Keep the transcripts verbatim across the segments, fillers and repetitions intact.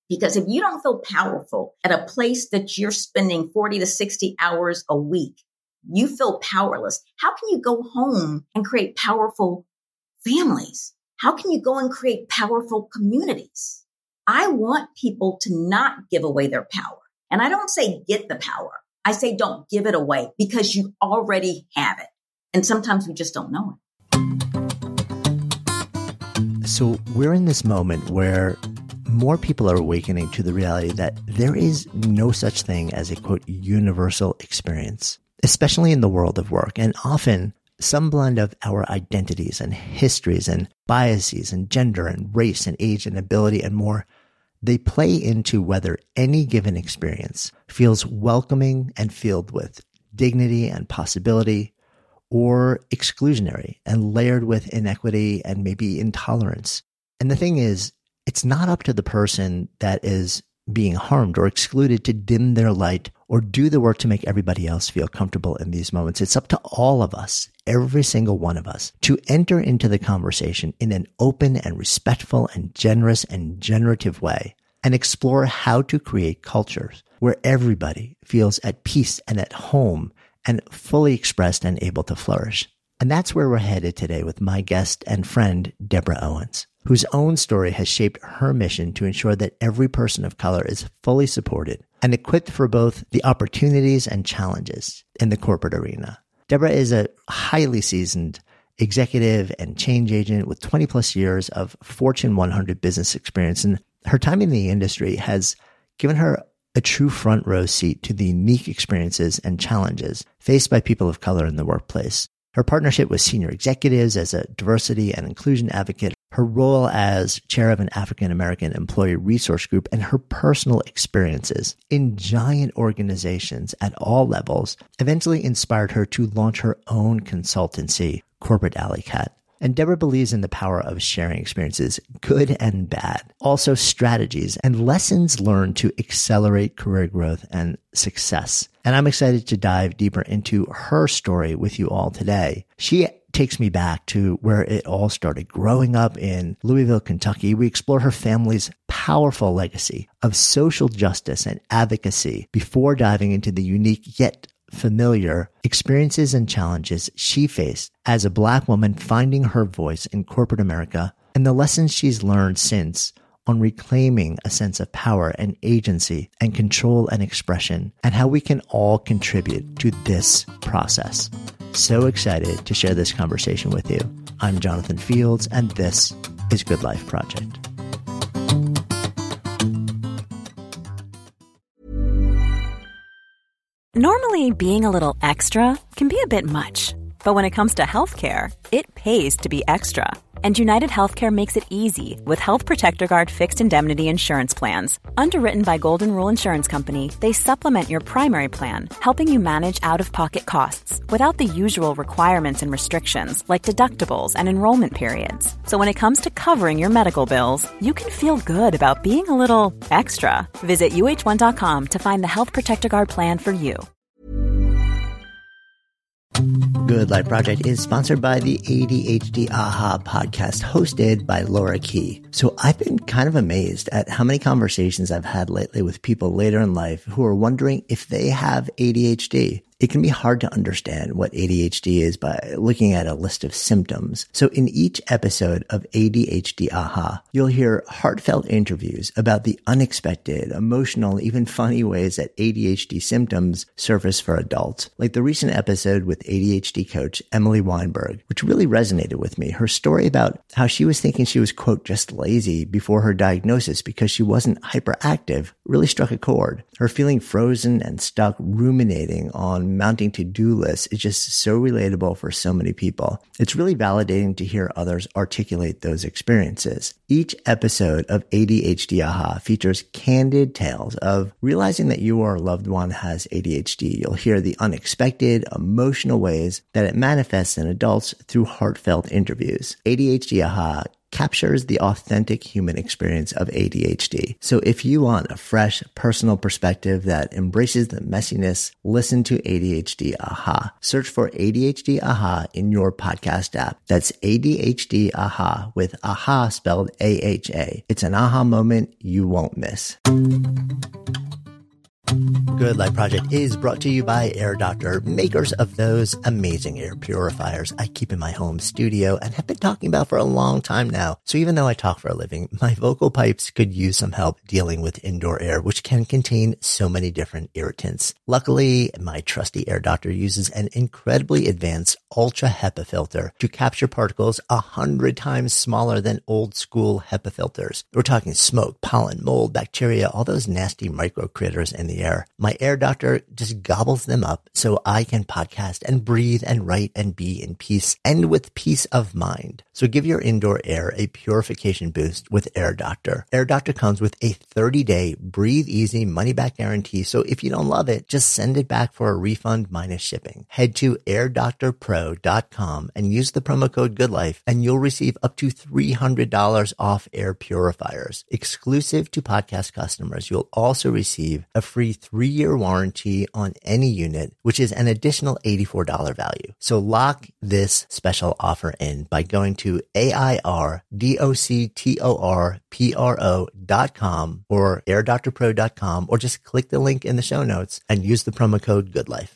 Because if you don't feel powerful at a place that you're spending forty to sixty hours a week, you feel powerless. How can you go home and create powerful families? How can you go and create powerful communities? I want people to not give away their power. And I don't say get the power. I say don't give it away because you already have it. And sometimes we just don't know it. So we're in this moment where more people are awakening to the reality that there is no such thing as a, quote, universal experience, especially in the world of work. And often some blend of our identities and histories and biases and gender and race and age and ability and more, they play into whether any given experience feels welcoming and filled with dignity and possibility, or exclusionary and layered with inequity and maybe intolerance. And the thing is, it's not up to the person that is being harmed or excluded to dim their light or do the work to make everybody else feel comfortable in these moments. It's up to all of us, every single one of us, to enter into the conversation in an open and respectful and generous and generative way and explore how to create cultures where everybody feels at peace and at home and fully expressed and able to flourish. And that's where we're headed today with my guest and friend, Deborah Owens, whose own story has shaped her mission to ensure that every person of color is fully supported and equipped for both the opportunities and challenges in the corporate arena. Deborah is a highly seasoned executive and change agent with twenty plus years of Fortune one hundred business experience. And her time in the industry has given her a true front row seat to the unique experiences and challenges faced by people of color in the workplace. Her partnership with senior executives as a diversity and inclusion advocate, her role as chair of an African American employee resource group, and her personal experiences in giant organizations at all levels eventually inspired her to launch her own consultancy, Corporate Alley Cat. And Deborah believes in the power of sharing experiences, good and bad, also strategies and lessons learned to accelerate career growth and success. And I'm excited to dive deeper into her story with you all today. She takes me back to where it all started. Growing up in Louisville, Kentucky, we explore her family's powerful legacy of social justice and advocacy before diving into the unique yet familiar experiences and challenges she faced as a Black woman finding her voice in corporate America and the lessons she's learned since on reclaiming a sense of power and agency and control and expression, and how we can all contribute to this process. So excited to share this conversation with you. I'm Jonathan Fields, and this is Good Life Project. Normally, being a little extra can be a bit much, but when it comes to healthcare, it pays to be extra. And United Healthcare makes it easy with Health Protector Guard fixed indemnity insurance plans. Underwritten by Golden Rule Insurance Company, they supplement your primary plan, helping you manage out-of-pocket costs without the usual requirements and restrictions like deductibles and enrollment periods. So when it comes to covering your medical bills, you can feel good about being a little extra. Visit U H one dot com to find the Health Protector Guard plan for you. Good Life Project is sponsored by the A D H D Aha podcast, hosted by Laura Key. So I've been kind of amazed at how many conversations I've had lately with people later in life who are wondering if they have A D H D. It can be hard to understand what A D H D is by looking at a list of symptoms. So in each episode of A D H D Aha, you'll hear heartfelt interviews about the unexpected, emotional, even funny ways that A D H D symptoms surface for adults. Like the recent episode with A D H D coach Emily Weinberg, which really resonated with me. Her story about how she was thinking she was, quote, just lazy before her diagnosis because she wasn't hyperactive really struck a chord. Her feeling frozen and stuck ruminating on mounting to-do lists is just so relatable for so many people. It's really validating to hear others articulate those experiences. Each episode of A D H D Aha features candid tales of realizing that you or a loved one has A D H D. You'll hear the unexpected, emotional ways that it manifests in adults through heartfelt interviews. A D H D Aha captures the authentic human experience of A D H D. So if you want a fresh, personal perspective that embraces the messiness, listen to A D H D Aha. Search for A D H D Aha in your podcast app. That's A D H D Aha with Aha spelled A H A. It's an aha moment you won't miss. Good Life Project is brought to you by Air Doctor, makers of those amazing air purifiers I keep in my home studio and have been talking about for a long time now. So even though I talk for a living, my vocal pipes could use some help dealing with indoor air, which can contain so many different irritants. Luckily, my trusty Air Doctor uses an incredibly advanced ultra HEPA filter to capture particles a hundred times smaller than old school HEPA filters. We're talking smoke, pollen, mold, bacteria, all those nasty micro critters in the air. My Air Doctor just gobbles them up so I can podcast and breathe and write and be in peace and with peace of mind. So give your indoor air a purification boost with Air Doctor. Air Doctor comes with a thirty-day breathe easy money back guarantee. So if you don't love it, just send it back for a refund minus shipping. Head to air doctor pro dot com and use the promo code GoodLife and you'll receive up to three hundred dollars off air purifiers. Exclusive to podcast customers, you'll also receive a free three-year warranty on any unit, which is an additional eighty-four dollars value. So lock this special offer in by going to A I R D O C T O R P R O dot com or air doctor pro dot com, or just click the link in the show notes and use the promo code GoodLife.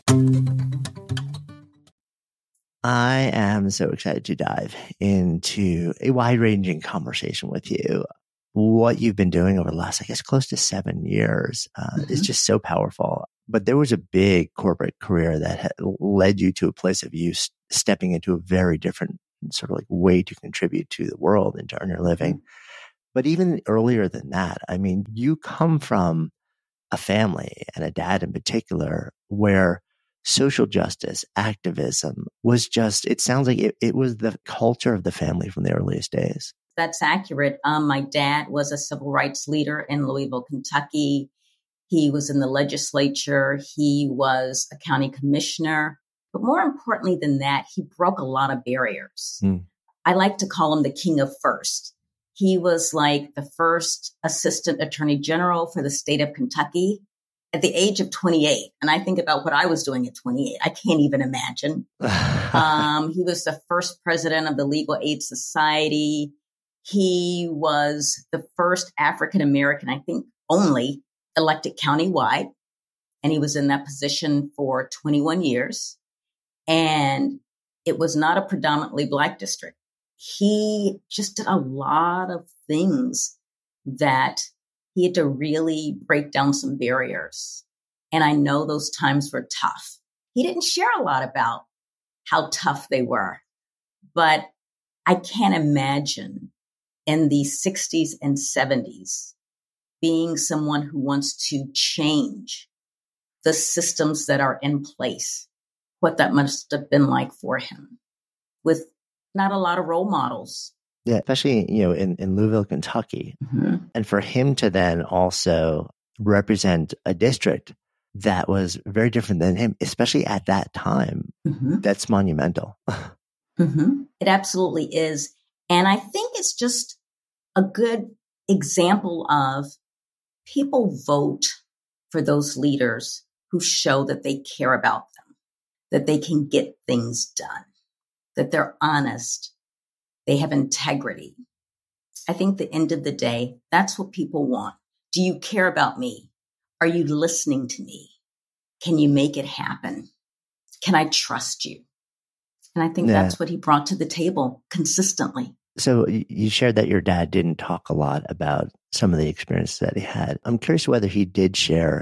I am so excited to dive into a wide-ranging conversation with you. What you've been doing over the last, I guess, close to seven years uh, mm-hmm. is just so powerful. But there was a big corporate career that had led you to a place of you s- stepping into a very different sort of like way to contribute to the world and to earn your living. Mm-hmm. But even earlier than that, I mean, you come from a family and a dad in particular where social justice, activism was just, it sounds like it, it was the culture of the family from the earliest days. That's accurate. Um, my dad was a civil rights leader in Louisville, Kentucky. He was in the legislature. He was a county commissioner. But more importantly than that, he broke a lot of barriers. Mm. I like to call him the king of first. He was like the first assistant attorney general for the state of Kentucky at the age of twenty-eight. And I think about what I was doing at twenty-eight. I can't even imagine. um, he was the first president of the Legal Aid Society. He was the first African-American, I think only, elected countywide. And he was in that position for twenty-one years. And it was not a predominantly Black district. He just did a lot of things that he had to really break down some barriers. And I know those times were tough. He didn't share a lot about how tough they were, but I can't imagine in the sixties and seventies being someone who wants to change the systems that are in place, what that must have been like for him with not a lot of role models. Yeah, especially, you know, in, in Louisville, Kentucky. Mm-hmm. And for him to then also represent a district that was very different than him, especially at that time, mm-hmm. that's monumental. mm-hmm. It absolutely is. And I think it's just a good example of people vote for those leaders who show that they care about them, that they can get things done, that they're honest, they have integrity. I think at the end of the day, that's what people want. Do you care about me? Are you listening to me? Can you make it happen? Can I trust you? And I think yeah. that's what he brought to the table consistently. So you shared that your dad didn't talk a lot about some of the experiences that he had. I'm curious whether he did share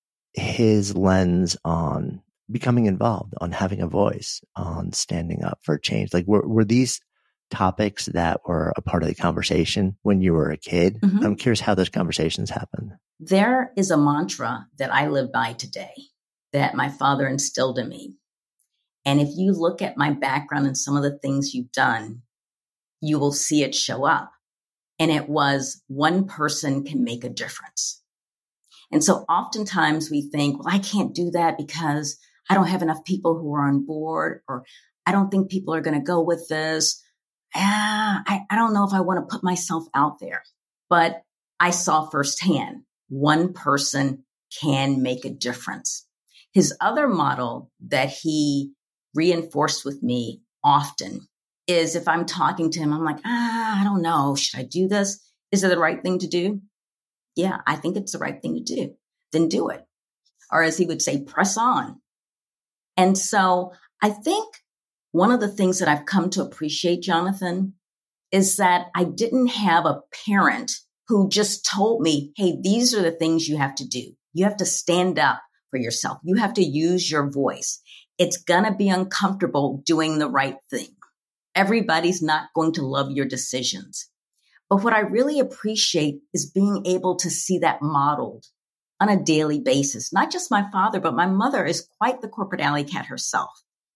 his lens on becoming involved, on having a voice, on standing up for change. Like, were, were these topics that were a part of the conversation when you were a kid? Mm-hmm. I'm curious how those conversations happened. There is a mantra that I live by today that my father instilled in me. And if you look at my background and some of the things you've done, you will see it show up. And it was one person can make a difference. And so oftentimes we think, well, I can't do that because I don't have enough people who are on board, or I don't think people are going to go with this. ah, I, I don't know if I want to put myself out there. But I saw firsthand, one person can make a difference. His other model that he reinforced with me often is if I'm talking to him, I'm like, ah, I don't know. Should I do this? Is it the right thing to do? Yeah, I think it's the right thing to do. Then do it. Or as he would say, press on. And so I think one of the things that I've come to appreciate, Jonathan, is that I didn't have a parent who just told me, hey, these are the things you have to do. You have to stand up for yourself. You have to use your voice. It's going to be uncomfortable doing the right thing. Everybody's not going to love your decisions. But what I really appreciate is being able to see that modeled on a daily basis. Not just my father, but my mother is quite the corporate alley cat herself.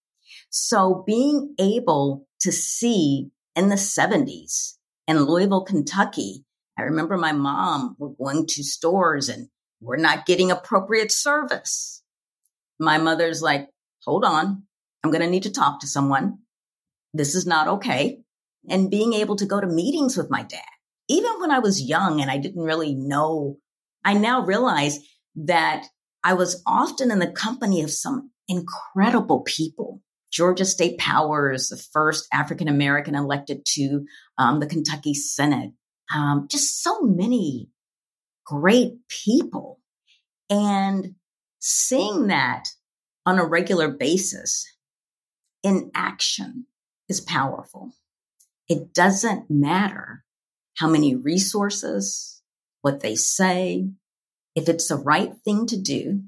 So being able to see in the seventies in Louisville, Kentucky, I remember my mom were going to stores and we're not getting appropriate service. My mother's like, hold on, I'm going to need to talk to someone. This is not okay. And being able to go to meetings with my dad, even when I was young and I didn't really know, I now realize that I was often in the company of some incredible people. Georgia State Powers, the first African-American elected to um, the Kentucky Senate. Um, just so many great people. And seeing that on a regular basis in action is powerful. It doesn't matter how many resources, what they say. If it's the right thing to do,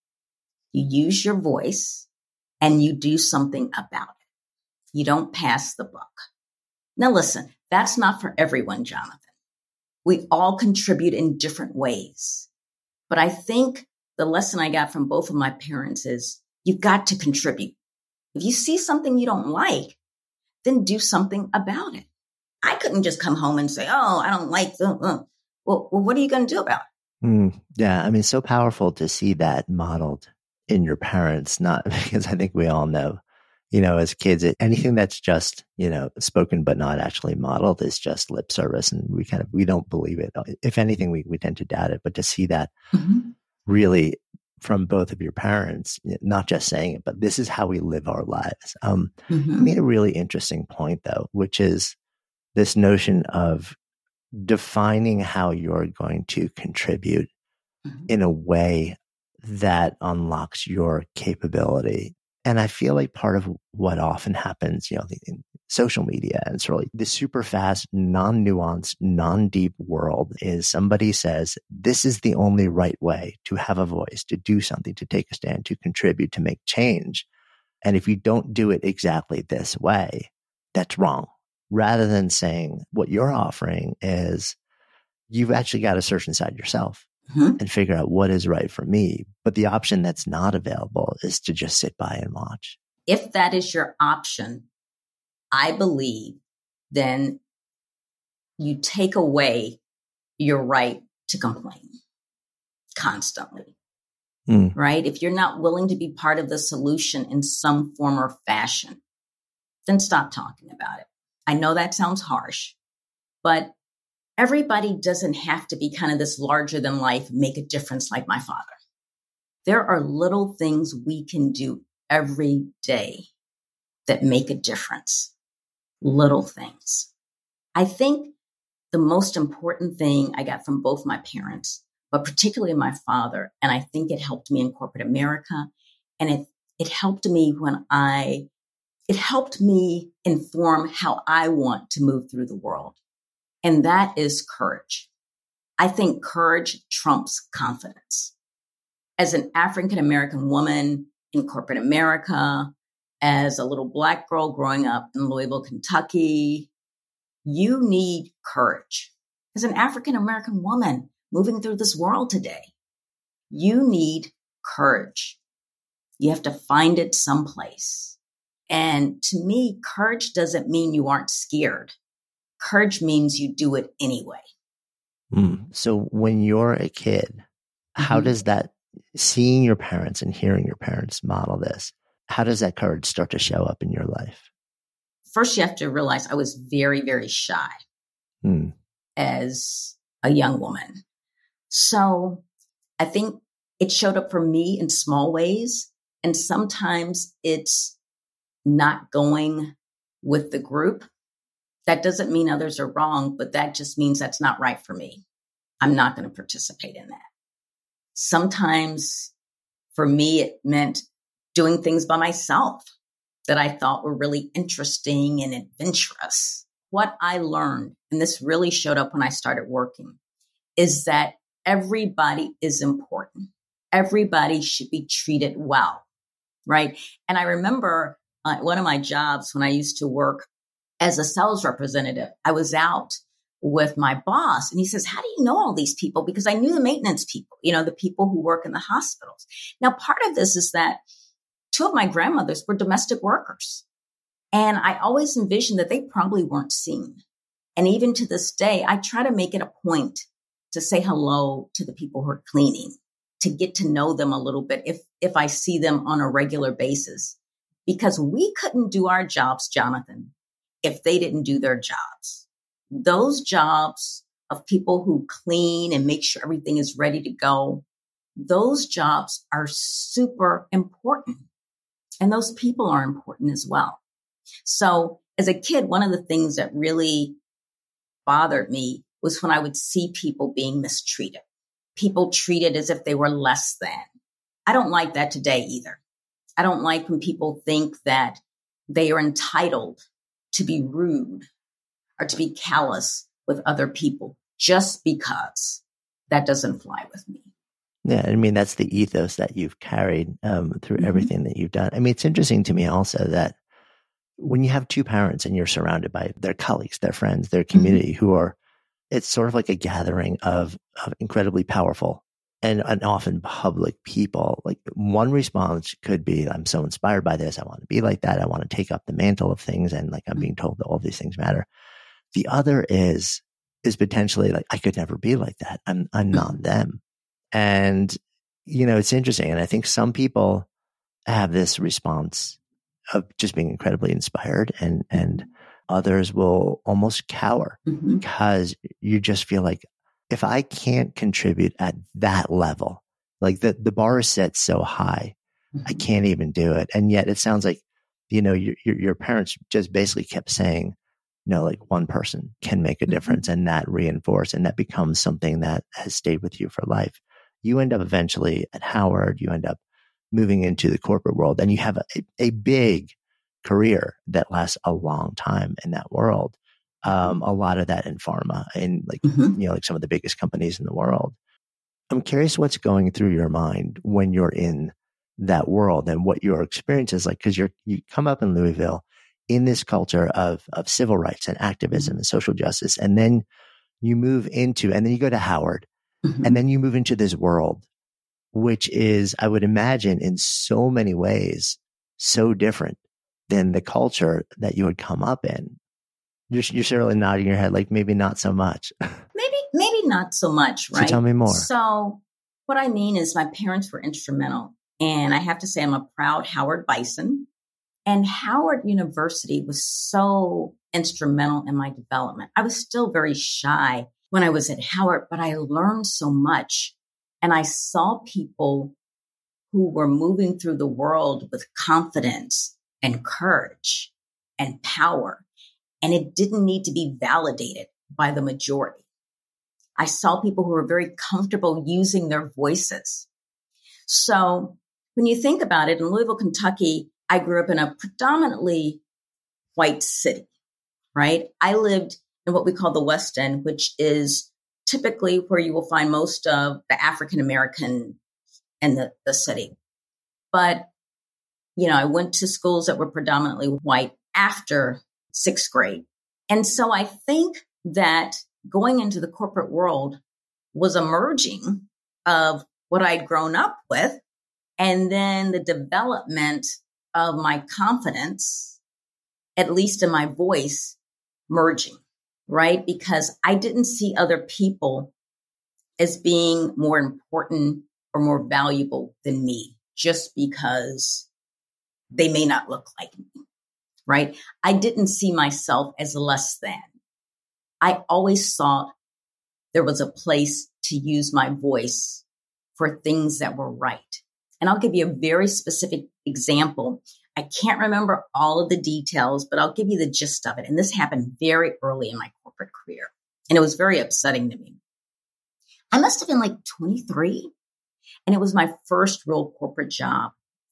you use your voice and you do something about it. You don't pass the buck. Now, listen, that's not for everyone, Jonathan. We all contribute in different ways. But I think the lesson I got from both of my parents is you've got to contribute. If you see something you don't like, then do something about it. I couldn't just come home and say, oh, I don't like them. Uh. Well, well, what are you going to do about it? Mm, yeah, I mean, so powerful to see that modeled in your parents, not because I think we all know, you know, as kids, it, anything that's just, you know, spoken but not actually modeled is just lip service. And we kind of, we don't believe it. If anything, we, we tend to doubt it. But to see that mm-hmm. really from both of your parents, not just saying it, but this is how we live our lives. Um, mm-hmm. You made a really interesting point, though, which is this notion of defining how you're going to contribute mm-hmm. in a way that unlocks your capability. And I feel like part of what often happens, you know, in social media and sort of like the super fast, non-nuanced, non-deep world is somebody says, this is the only right way to have a voice, to do something, to take a stand, to contribute, to make change. And if you don't do it exactly this way, that's wrong. Rather than saying what you're offering is you've actually got to search inside yourself. Mm-hmm. And figure out what is right for me. But the option that's not available is to just sit by and watch. If that is your option, I believe then you take away your right to complain constantly, mm. right? If you're not willing to be part of the solution in some form or fashion, then stop talking about it. I know that sounds harsh, but everybody doesn't have to be kind of this larger than life, make a difference like my father. There are little things we can do every day that make a difference. Little things. I think the most important thing I got from both my parents, but particularly my father, and I think it helped me in corporate America, and it, it helped me when I, it helped me inform how I want to move through the world. And that is courage. I think courage trumps confidence. As an African-American woman in corporate America, as a little Black girl growing up in Louisville, Kentucky, you need courage. As an African-American woman moving through this world today, you need courage. You have to find it someplace. And to me, courage doesn't mean you aren't scared. Courage means you do it anyway. Mm. So when you're a kid, mm-hmm. how does that, seeing your parents and hearing your parents model this, how does that courage start to show up in your life? first you have to realize I was very, very shy Hmm. as a young woman. So I think it showed up for me in small ways. And sometimes it's not going with the group. That doesn't mean others are wrong, but that just means that's not right for me. I'm not going to participate in that. Sometimes for me, it meant doing things by myself that I thought were really interesting and adventurous. What I learned, and this really showed up when I started working, is that everybody is important. Everybody should be treated well, right? And I remember uh, one of my jobs when I used to work as a sales representative, I was out with my boss and he says, how do you know all these people? Because I knew the maintenance people, you know, the people who work in the hospitals. Now, part of this is that two of my grandmothers were domestic workers. And I always envisioned that they probably weren't seen. And even to this day, I try to make it a point to say hello to the people who are cleaning, to get to know them a little bit if, if I see them on a regular basis, because we couldn't do our jobs, Jonathan, if they didn't do their jobs. Those jobs of people who clean and make sure everything is ready to go, those jobs are super important. And those people are important as well. So as a kid, one of the things that really bothered me was when I would see people being mistreated, people treated as if they were less than. I don't like that today either. I don't like when people think that they are entitled to be rude or to be callous with other people just because. That doesn't fly with me. Yeah, I mean, that's the ethos that you've carried um, through mm-hmm. everything that you've done. I mean, it's interesting to me also that when you have two parents and you're surrounded by their colleagues, their friends, their community, mm-hmm. who are, it's sort of like a gathering of, of incredibly powerful and, and often public people. Like one response could be, I'm so inspired by this. I want to be like that. I want to take up the mantle of things. And like, I'm being told that all these things matter. The other is, is potentially like, I could never be like that. I'm, I'm not them. And, you know, it's interesting. And I think some people have this response of just being incredibly inspired, and, and others will almost cower mm-hmm. because you just feel like, if I can't contribute at that level, like the, the bar is set so high, mm-hmm. I can't even do it. And yet it sounds like, you know, your, your, your parents just basically kept saying, no, like one person can make a difference, mm-hmm. and that reinforced, and that becomes something that has stayed with you for life. You end up eventually at Howard, you end up moving into the corporate world, and you have a, a big career that lasts a long time in that world. Um, a lot of that in pharma and like, mm-hmm. you know, like some of the biggest companies in the world. I'm curious what's going through your mind when you're in that world and what your experience is like, because you're, you come up in Louisville in this culture of, of civil rights and activism mm-hmm. and social justice. And then you move into, and then you go to Howard, mm-hmm. and then you move into this world, which is, I would imagine, in so many ways, so different than the culture that you had come up in. You're, you're certainly nodding your head, like maybe not so much. maybe, maybe not so much, right? So tell me more. So what I mean is my parents were instrumental. And I have to say I'm a proud Howard Bison. And Howard University was so instrumental in my development. I was still very shy when I was at Howard, but I learned so much. And I saw people who were moving through the world with confidence and courage and power. And it didn't need to be validated by the majority. I saw people who were very comfortable using their voices. So when you think about it, in Louisville, Kentucky, I grew up in a predominantly white city, right? I lived in what we call the West End, which is typically where you will find most of the African American in the, the city. But, you know, I went to schools that were predominantly white after sixth grade. And so I think that going into the corporate world was a merging of what I'd grown up with, and then the development of my confidence, at least in my voice, merging, right? Because I didn't see other people as being more important or more valuable than me just because they may not look like me. right? I didn't see myself as less than. I always thought there was a place to use my voice for things that were right. And I'll give you a very specific example. I can't remember all of the details, but I'll give you the gist of it. And this happened very early in my corporate career. And it was very upsetting to me. I must have been like twenty-three. And it was my first real corporate job.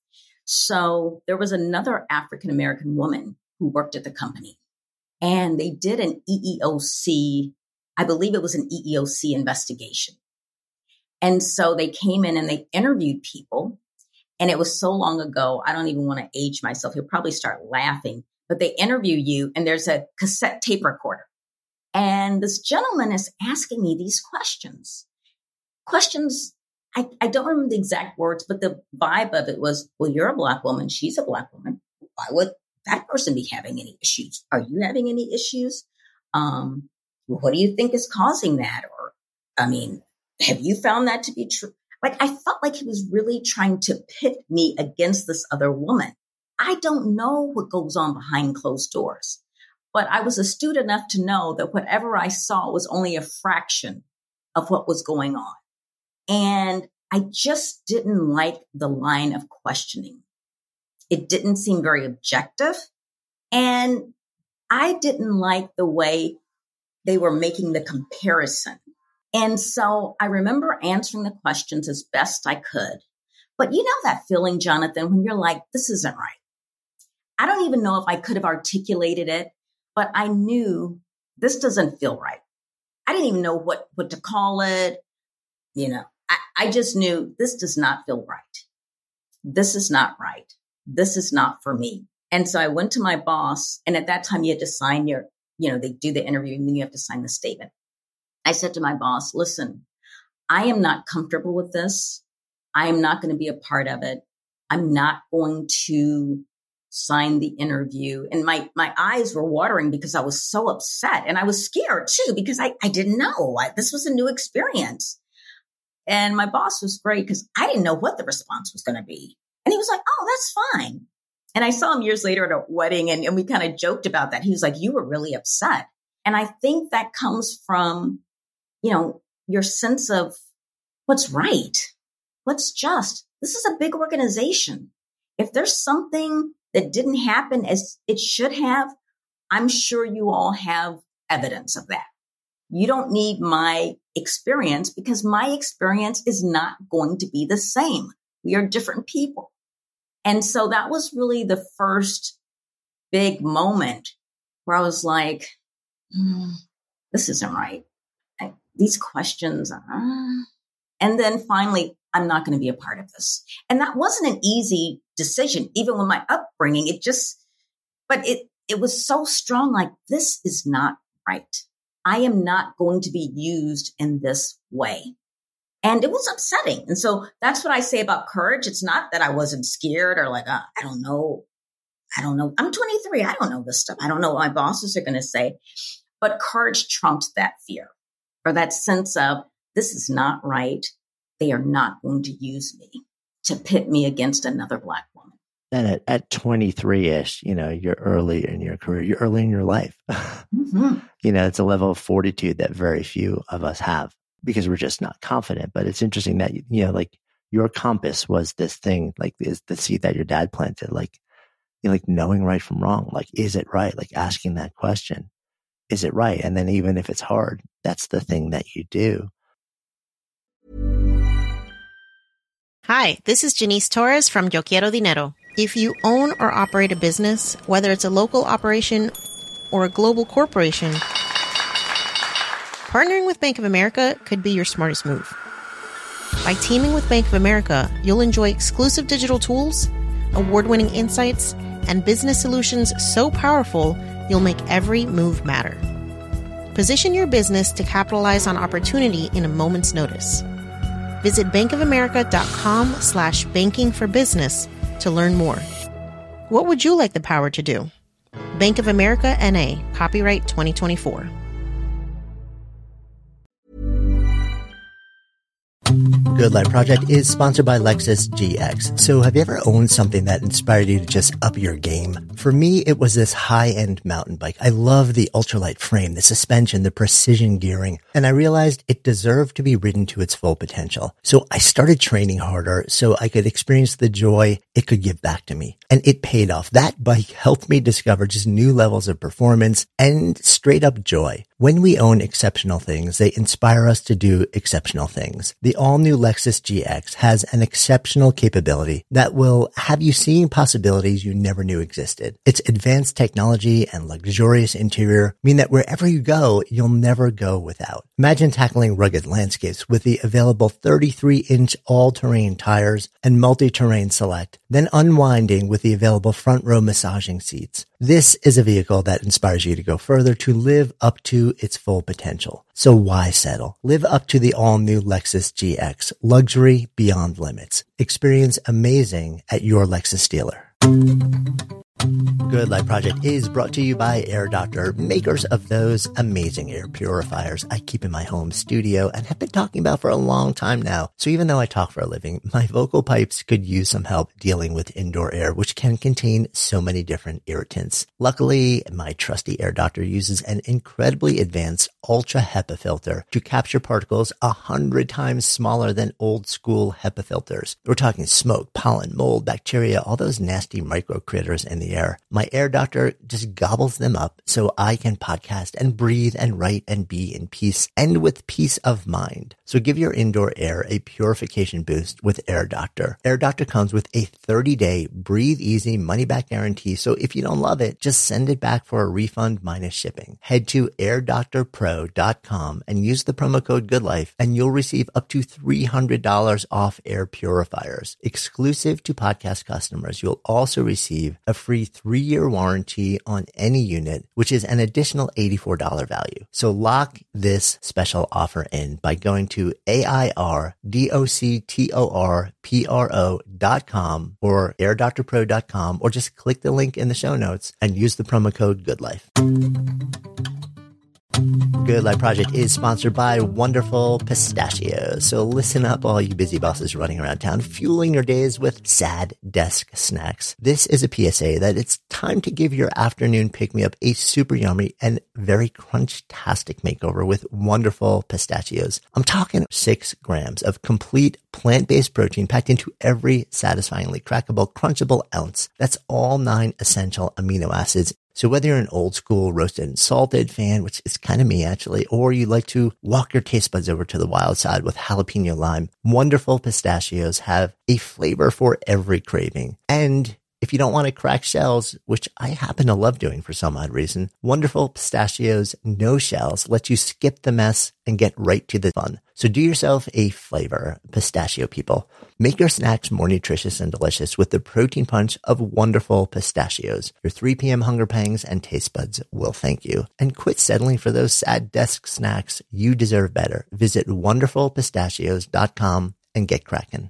So there was another African-American woman who worked at the company. And they did an E E O C, I believe it was an E E O C investigation. And so they came in and they interviewed people. And it was so long ago, I don't even want to age myself. You'll probably start laughing. But they interview you and there's a cassette tape recorder. And this gentleman is asking me these questions. Questions, I, I don't remember the exact words, but the vibe of it was, well, you're a Black woman. She's a Black woman. Why would that person be having any issues? Are you having any issues? Um, what do you think is causing that? Or, I mean, have you found that to be true? Like, I felt like he was really trying to pit me against this other woman. I don't know what goes on behind closed doors, but I was astute enough to know that whatever I saw was only a fraction of what was going on. And I just didn't like the line of questioning. It didn't seem very objective. And I didn't like the way they were making the comparison. And so I remember answering the questions as best I could. But you know that feeling, Jonathan, when you're like, this isn't right. I don't even know if I could have articulated it, but I knew this doesn't feel right. I didn't even know what, what to call it. You know, I, I just knew this does not feel right. This is not right. This is not for me. And so I went to my boss. And at that time, you had to sign your, you know, they do the interview and then you have to sign the statement. I said to my boss, listen, I am not comfortable with this. I am not going to be a part of it. I'm not going to sign the interview. And my, my eyes were watering because I was so upset. And I was scared too, because I, I didn't know. I, this was a new experience. And my boss was great because I didn't know what the response was going to be. And he was like, oh, that's fine. And I saw him years later at a wedding and, and we kind of joked about that. He was like, you were really upset. And I think that comes from, you know, your sense of what's right, what's just. This is a big organization. If there's something that didn't happen as it should have, I'm sure you all have evidence of that. You don't need my experience because my experience is not going to be the same. We are different people. And so that was really the first big moment where I was like, mm, this isn't right. I, these questions. Uh, and then finally, I'm not going to be a part of this. And that wasn't an easy decision, even with my upbringing. It just, but it, it was so strong. Like, this is not right. I am not going to be used in this way. And it was upsetting. And so that's what I say about courage. It's not that I wasn't scared or like, uh, I don't know. I don't know. I'm twenty-three. I don't know this stuff. I don't know what my bosses are going to say. But courage trumped that fear or that sense of this is not right. They are not going to use me to pit me against another Black woman. And at, at twenty-three-ish, you know, you're early in your career, you're early in your life. Mm-hmm. You know, it's a level of fortitude that very few of us have because we're just not confident. But it's interesting that, you know, like your compass was this thing, like is the seed that your dad planted, like, you know, like knowing right from wrong. Like, is it right? Like asking that question, is it right? And then even if it's hard, that's the thing that you do. Hi, this is Janice Torres from Yo Quiero Dinero. If you own or operate a business, whether it's a local operation or a global corporation, partnering with Bank of America could be your smartest move. By teaming with Bank of America, you'll enjoy exclusive digital tools, award-winning insights, and business solutions so powerful, you'll make every move matter. Position your business to capitalize on opportunity in a moment's notice. Visit bankofamerica.com slash banking for business to learn more. What would you like the power to do? Bank of America N A, copyright twenty twenty-four. Good Life Project is sponsored by Lexus G X. So have you ever owned something that inspired you to just up your game? For me, it was this high-end mountain bike. I love the ultralight frame, the suspension, the precision gearing, and I realized it deserved to be ridden to its full potential. So I started training harder so I could experience the joy it could give back to me. And it paid off. That bike helped me discover just new levels of performance and straight up joy. When we own exceptional things, they inspire us to do exceptional things. The all-new Lexus G X has an exceptional capability that will have you seeing possibilities you never knew existed. Its advanced technology and luxurious interior mean that wherever you go, you'll never go without. Imagine tackling rugged landscapes with the available thirty-three inch all-terrain tires and multi-terrain select, then unwinding with the available front row massaging seats. This is a vehicle that inspires you to go further, to live up to its full potential. So why settle? Live up to the all-new Lexus G X, luxury beyond limits. Experience amazing at your Lexus dealer. Good Life Project is brought to you by Air Doctor, makers of those amazing air purifiers I keep in my home studio and have been talking about for a long time now. So even though I talk for a living, my vocal pipes could use some help dealing with indoor air, which can contain so many different irritants. Luckily, my trusty Air Doctor uses an incredibly advanced ultra HEPA filter to capture particles a hundred times smaller than old school HEPA filters. We're talking smoke, pollen, mold, bacteria, all those nasty micro critters in the air. My Air Doctor just gobbles them up so I can podcast and breathe and write and be in peace and with peace of mind. So give your indoor air a purification boost with Air Doctor. Air Doctor comes with a thirty day breathe easy money back guarantee. So if you don't love it, just send it back for a refund minus shipping. Head to air doctor pro dot com and use the promo code GoodLife and you'll receive up to three hundred dollars off air purifiers. Exclusive to podcast customers, you'll also receive a free three year warranty on any unit, which is an additional eighty-four dollars value. So lock this special offer in by going to A I R D O C T O R P R O dot com or air doctor pro dot com, or just click the link in the show notes and use the promo code GoodLife. Good Life Project is sponsored by Wonderful Pistachios. So listen up, all you busy bosses running around town, fueling your days with sad desk snacks. This is a P S A that it's time to give your afternoon pick-me-up a super yummy and very crunch-tastic makeover with Wonderful Pistachios. I'm talking six grams of complete plant-based protein packed into every satisfyingly crackable, crunchable ounce. That's all nine essential amino acids. So whether you're an old school roasted and salted fan, which is kind of me actually, or you like to walk your taste buds over to the wild side with jalapeno lime, Wonderful Pistachios have a flavor for every craving. And if you don't want to crack shells, which I happen to love doing for some odd reason, Wonderful Pistachios No Shells let you skip the mess and get right to the fun. So do yourself a flavor, pistachio people. Make your snacks more nutritious and delicious with the protein punch of Wonderful Pistachios. Your three p.m. hunger pangs and taste buds will thank you. And quit settling for those sad desk snacks. You deserve better. Visit wonderful pistachios dot com and get cracking.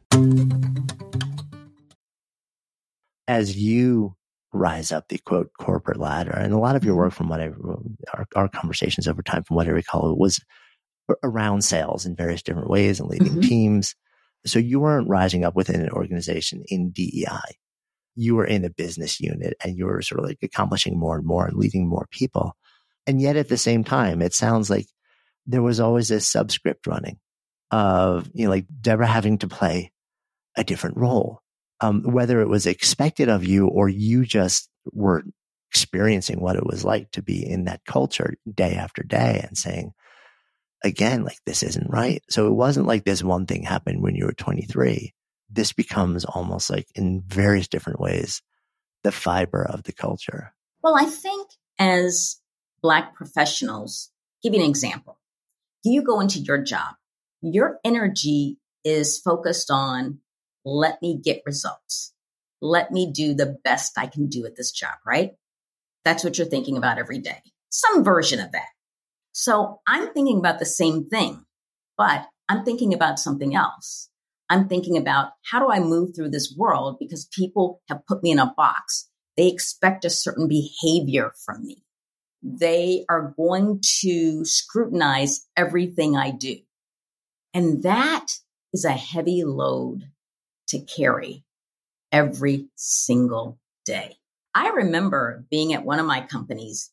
As you rise up the quote corporate ladder, and a lot of your work from what I, our, our conversations over time, from what I recall, was around sales in various different ways and leading mm-hmm. teams. So you weren't rising up within an organization in D E I. You were in a business unit and you were sort of like accomplishing more and more and leading more people. And yet at the same time, it sounds like there was always this subscript running of, you know, like Deborah having to play a different role. Um, whether it was expected of you or you just were experiencing what it was like to be in that culture day after day and saying, again, like, this isn't right. So it wasn't like this one thing happened when you were twenty-three. This becomes almost like in various different ways, the fiber of the culture. Well, I think as Black professionals, give you an example. You go into your job, your energy is focused on, let me get results. Let me do the best I can do at this job, right? That's what you're thinking about every day. Some version of that. So I'm thinking about the same thing, but I'm thinking about something else. I'm thinking about, how do I move through this world? Because people have put me in a box. They expect a certain behavior from me. They are going to scrutinize everything I do. And that is a heavy load to carry every single day. I remember being at one of my companies,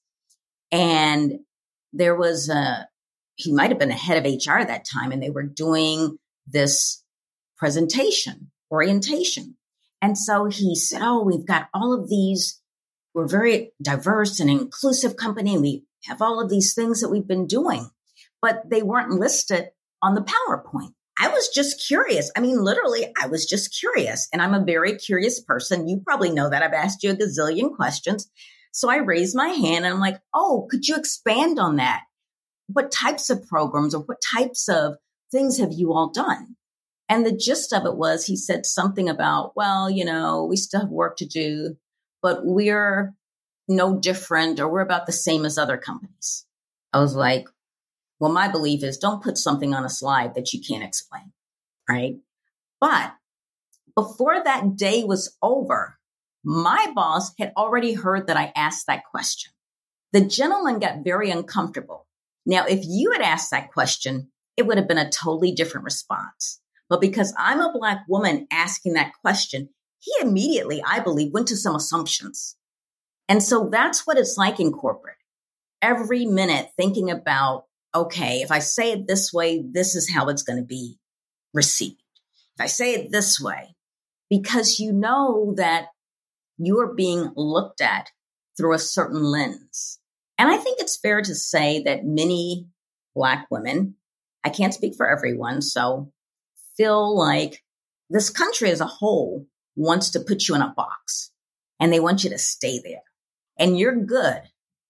and there was a, he might have been the head of H R at that time, and they were doing this presentation, orientation. And so he said, oh, we've got all of these, we're very diverse and inclusive company. We have all of these things that we've been doing, but they weren't listed on the PowerPoint. I was just curious. I mean, literally, I was just curious. And I'm a very curious person. You probably know that. I've asked you a gazillion questions. So I raised my hand and I'm like, oh, could you expand on that? What types of programs or what types of things have you all done? And the gist of it was, he said something about, well, you know, we still have work to do, but we're no different, or we're about the same as other companies. I was like, well, my belief is don't put something on a slide that you can't explain, right? But before that day was over, my boss had already heard that I asked that question. The gentleman got very uncomfortable. Now, if you had asked that question, it would have been a totally different response. But because I'm a Black woman asking that question, he immediately, I believe, went to some assumptions. And so that's what it's like in corporate. Every minute thinking about, okay, if I say it this way, this is how it's going to be received. If I say it this way, because you know that you're being looked at through a certain lens. And I think it's fair to say that many Black women, I can't speak for everyone, so feel like this country as a whole wants to put you in a box and they want you to stay there. And you're good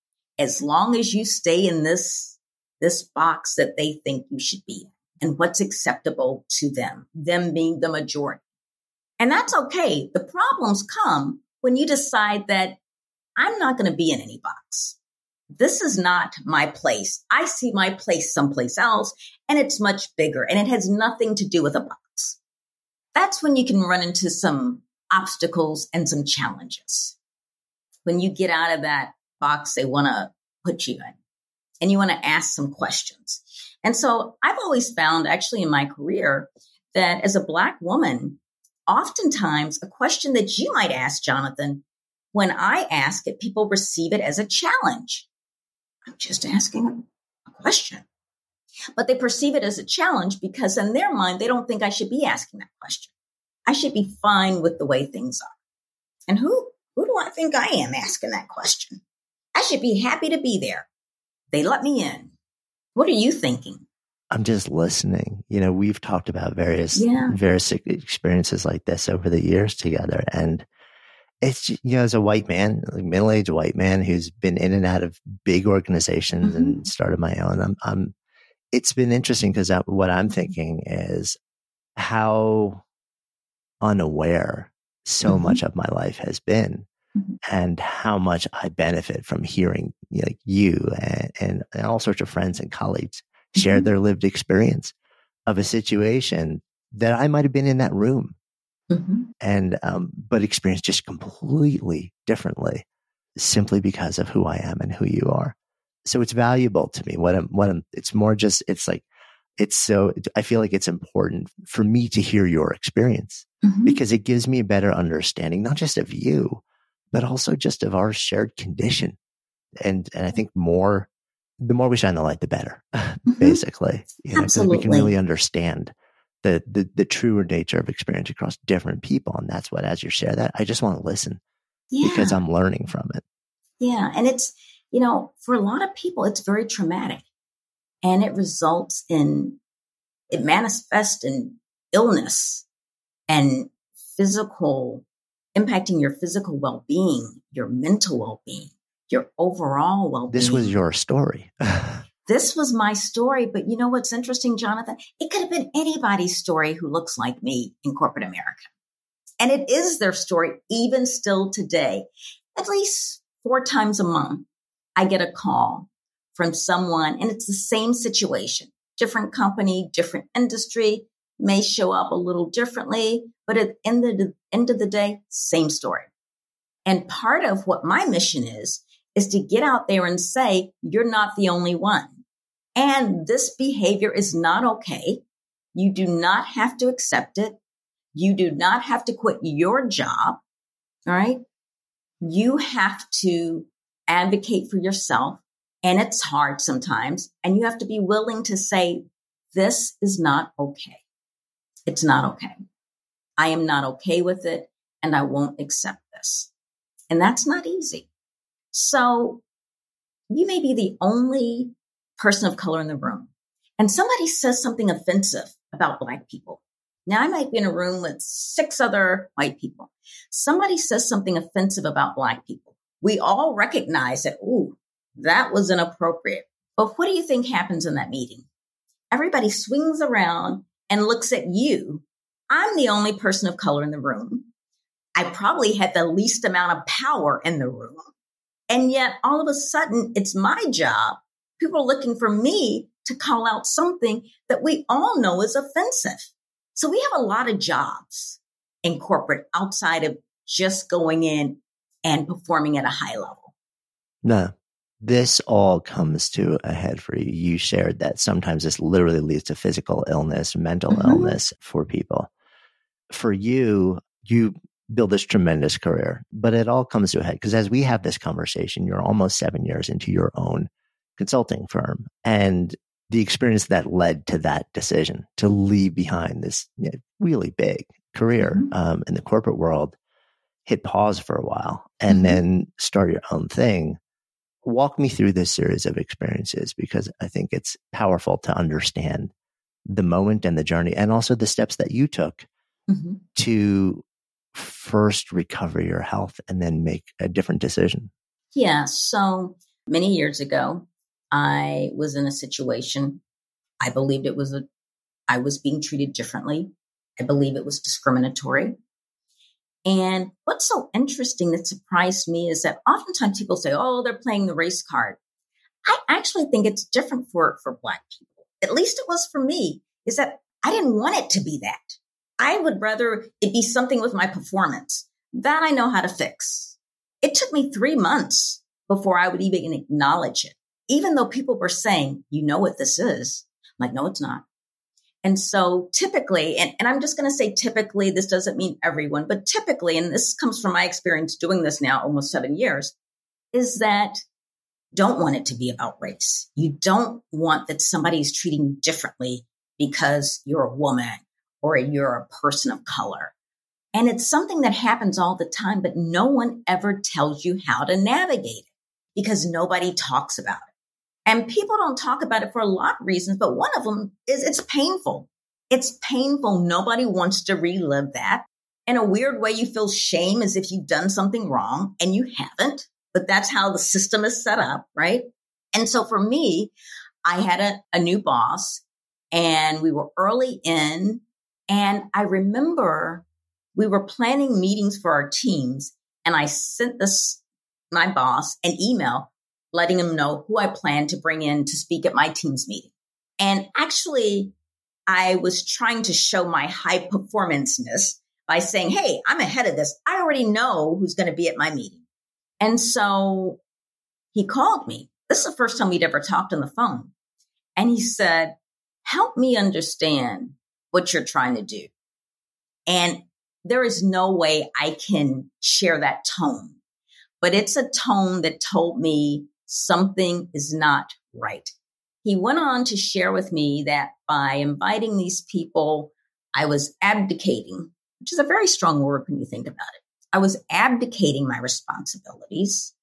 as long as you stay in this, this box that they think you should be in and what's acceptable to them, them being the majority. And that's okay. The problems come when you decide that I'm not going to be in any box. This is not my place. I see my place someplace else, and it's much bigger, and it has nothing to do with a box. That's when you can run into some obstacles and some challenges. When you get out of that box they want to put you in, and you want to ask some questions. And so I've always found, actually in my career, that as a Black woman, oftentimes a question that you might ask, Jonathan, when I ask it, people receive it as a challenge. I'm just asking a question. But they perceive it as a challenge because in their mind, they don't think I should be asking that question. I should be fine with the way things are. And who, who do I think I am asking that question? I should be happy to be there. They let me in. What are you thinking? I'm just listening. You know, we've talked about various, yeah. various experiences like this over the years together. And it's, you know, as a white man, like middle-aged white man who's been in and out of big organizations mm-hmm. and started my own, I'm, I'm, it's been interesting because what I'm thinking is how unaware so mm-hmm. much of my life has been mm-hmm. and how much I benefit from hearing you know, like you and, and, and all sorts of friends and colleagues mm-hmm. share their lived experience of a situation that I might have been in that room. Mm-hmm. And, um, but experienced just completely differently simply because of who I am and who you are. So it's valuable to me. What I'm, what I'm, it's more just, it's like, it's so, I feel like it's important for me to hear your experience mm-hmm. because it gives me a better understanding, not just of you, but also just of our shared condition. And, and I think more, the more we shine the light, the better, mm-hmm. basically, you know, because we can really understand The, the the truer nature of experience across different people. And that's what, as you share that, I just want to listen yeah. because I'm learning from it. Yeah. And it's, you know, for a lot of people, it's very traumatic and it results in, it manifests in illness and physical, impacting your physical well-being, your mental well-being, your overall well-being. This was your story. This was my story, but you know what's interesting, Jonathan? It could have been anybody's story who looks like me in corporate America. And it is their story even still today. At least four times a month, I get a call from someone, and it's the same situation. Different company, different industry, may show up a little differently, but at the end of the, end of the day, same story. And part of what my mission is, is to get out there and say, you're not the only one. And this behavior is not okay. You do not have to accept it. You do not have to quit your job. All right. You have to advocate for yourself, and it's hard sometimes, and you have to be willing to say, this is not okay. It's not okay. I am not okay with it, and I won't accept this. And that's not easy. So you may be the only person of color in the room, and somebody says something offensive about Black people. Now, I might be in a room with six other white people. Somebody says something offensive about Black people. We all recognize that, ooh, that was inappropriate. But what do you think happens in that meeting? Everybody swings around and looks at you. I'm the only person of color in the room. I probably had the least amount of power in the room. And yet, all of a sudden, it's my job. People are looking for me to call out something that we all know is offensive. So we have a lot of jobs in corporate outside of just going in and performing at a high level. No, this all comes to a head for you. You shared that sometimes this literally leads to physical illness, mental mm-hmm. illness for people. For you, you build this tremendous career, but it all comes to a head because as we have this conversation, you're almost seven years into your own consulting firm. And the experience that led to that decision to leave behind this you know, really big career mm-hmm. um, in the corporate world, hit pause for a while, and mm-hmm. then start your own thing. Walk me through this series of experiences because I think it's powerful to understand the moment and the journey and also the steps that you took mm-hmm. to first recover your health and then make a different decision. Yeah. So many years ago, I was in a situation, I believed it was a, I was being treated differently. I believe it was discriminatory. And what's so interesting that surprised me is that oftentimes people say, oh, they're playing the race card. I actually think it's different for, for Black people. At least it was for me, is that I didn't want it to be that. I would rather it be something with my performance that I know how to fix. It took me three months before I would even acknowledge it. Even though people were saying, you know what this is? I'm like, no, it's not. And so typically, and, and I'm just going to say typically, this doesn't mean everyone, but typically, and this comes from my experience doing this now almost seven years, is that don't want it to be about race. You don't want that somebody's treating you differently because you're a woman or you're a person of color. And it's something that happens all the time, but no one ever tells you how to navigate it because nobody talks about it. And people don't talk about it for a lot of reasons, but one of them is it's painful. It's painful. Nobody wants to relive that. In a weird way, you feel shame as if you've done something wrong and you haven't, but that's how the system is set up, right? And so for me, I had a, a new boss and we were early in, and I remember we were planning meetings for our teams, and I sent this, my boss, an email letting him know who I planned to bring in to speak at my team's meeting. And actually, I was trying to show my high performance-ness by saying, hey, I'm ahead of this. I already know who's going to be at my meeting. And so he called me. This is the first time we'd ever talked on the phone. And he said, help me understand what you're trying to do. And there is no way I can share that tone, but it's a tone that told me something is not right. He went on to share with me that by inviting these people, I was abdicating, which is a very strong word when you think about it. I was abdicating my responsibilities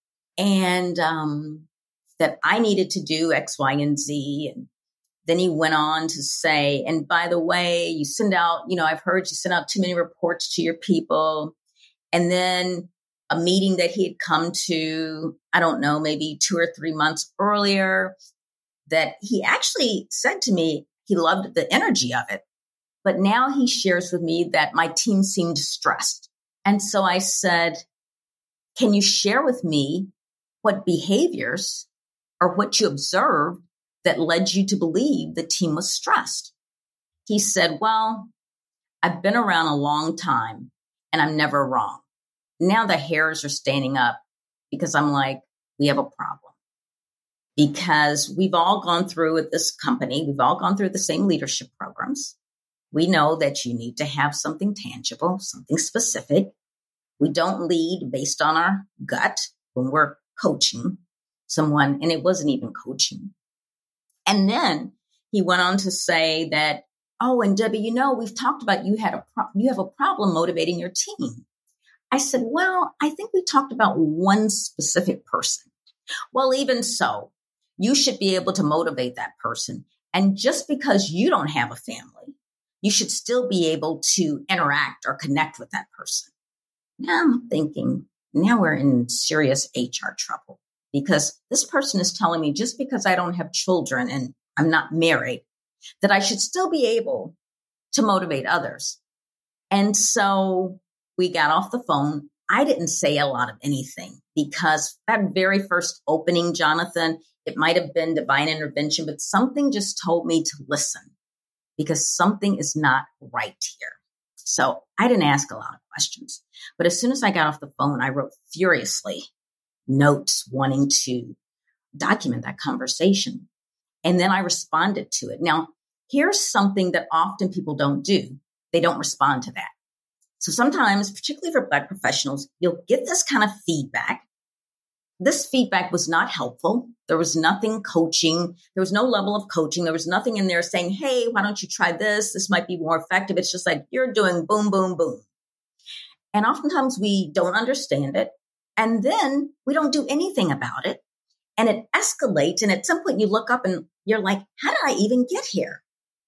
and um, that I needed to do X, Y, and Z. And then he went on to say, and by the way, you send out, you know, I've heard you send out too many reports to your people. And then a meeting that he had come to, I don't know, maybe two or three months earlier, that he actually said to me, he loved the energy of it. But now he shares with me that my team seemed stressed. And so I said, can you share with me what behaviors or what you observed that led you to believe the team was stressed? He said, well, I've been around a long time and I'm never wrong. Now the hairs are standing up because I'm like, we have a problem. Because we've all gone through at this company, we've all gone through the same leadership programs. We know that you need to have something tangible, something specific. We don't lead based on our gut when we're coaching someone, and it wasn't even coaching. And then he went on to say that, oh, and Debbie, you know, we've talked about you had a pro- you have a problem motivating your team. I said, well, I think we talked about one specific person. Well, even so, you should be able to motivate that person. And just because you don't have a family, you should still be able to interact or connect with that person. Now I'm thinking, now we're in serious H R trouble, because this person is telling me just because I don't have children and I'm not married, that I should still be able to motivate others. And so we got off the phone. I didn't say a lot of anything, because that very first opening, Jonathan, it might have been divine intervention, but something just told me to listen, because something is not right here. So I didn't ask a lot of questions. But as soon as I got off the phone, I wrote furiously notes wanting to document that conversation. And then I responded to it. Now, here's something that often people don't do. They don't respond to that. So sometimes, particularly for Black professionals, you'll get this kind of feedback. This feedback was not helpful. There was nothing coaching. There was no level of coaching. There was nothing in there saying, hey, why don't you try this? This might be more effective. It's just like you're doing boom, boom, boom. And oftentimes we don't understand it. And then we don't do anything about it. And it escalates. And at some point you look up and you're like, how did I even get here?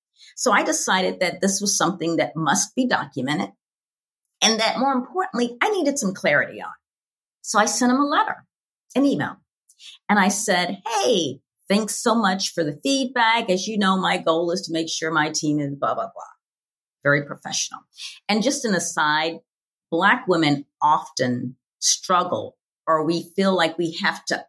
So I decided that this was something that must be documented. And that more importantly, I needed some clarity on. So I sent him a letter, an email. And I said, hey, thanks so much for the feedback. As you know, my goal is to make sure my team is blah, blah, blah. Very professional. And just an aside, Black women often struggle, or we feel like we have to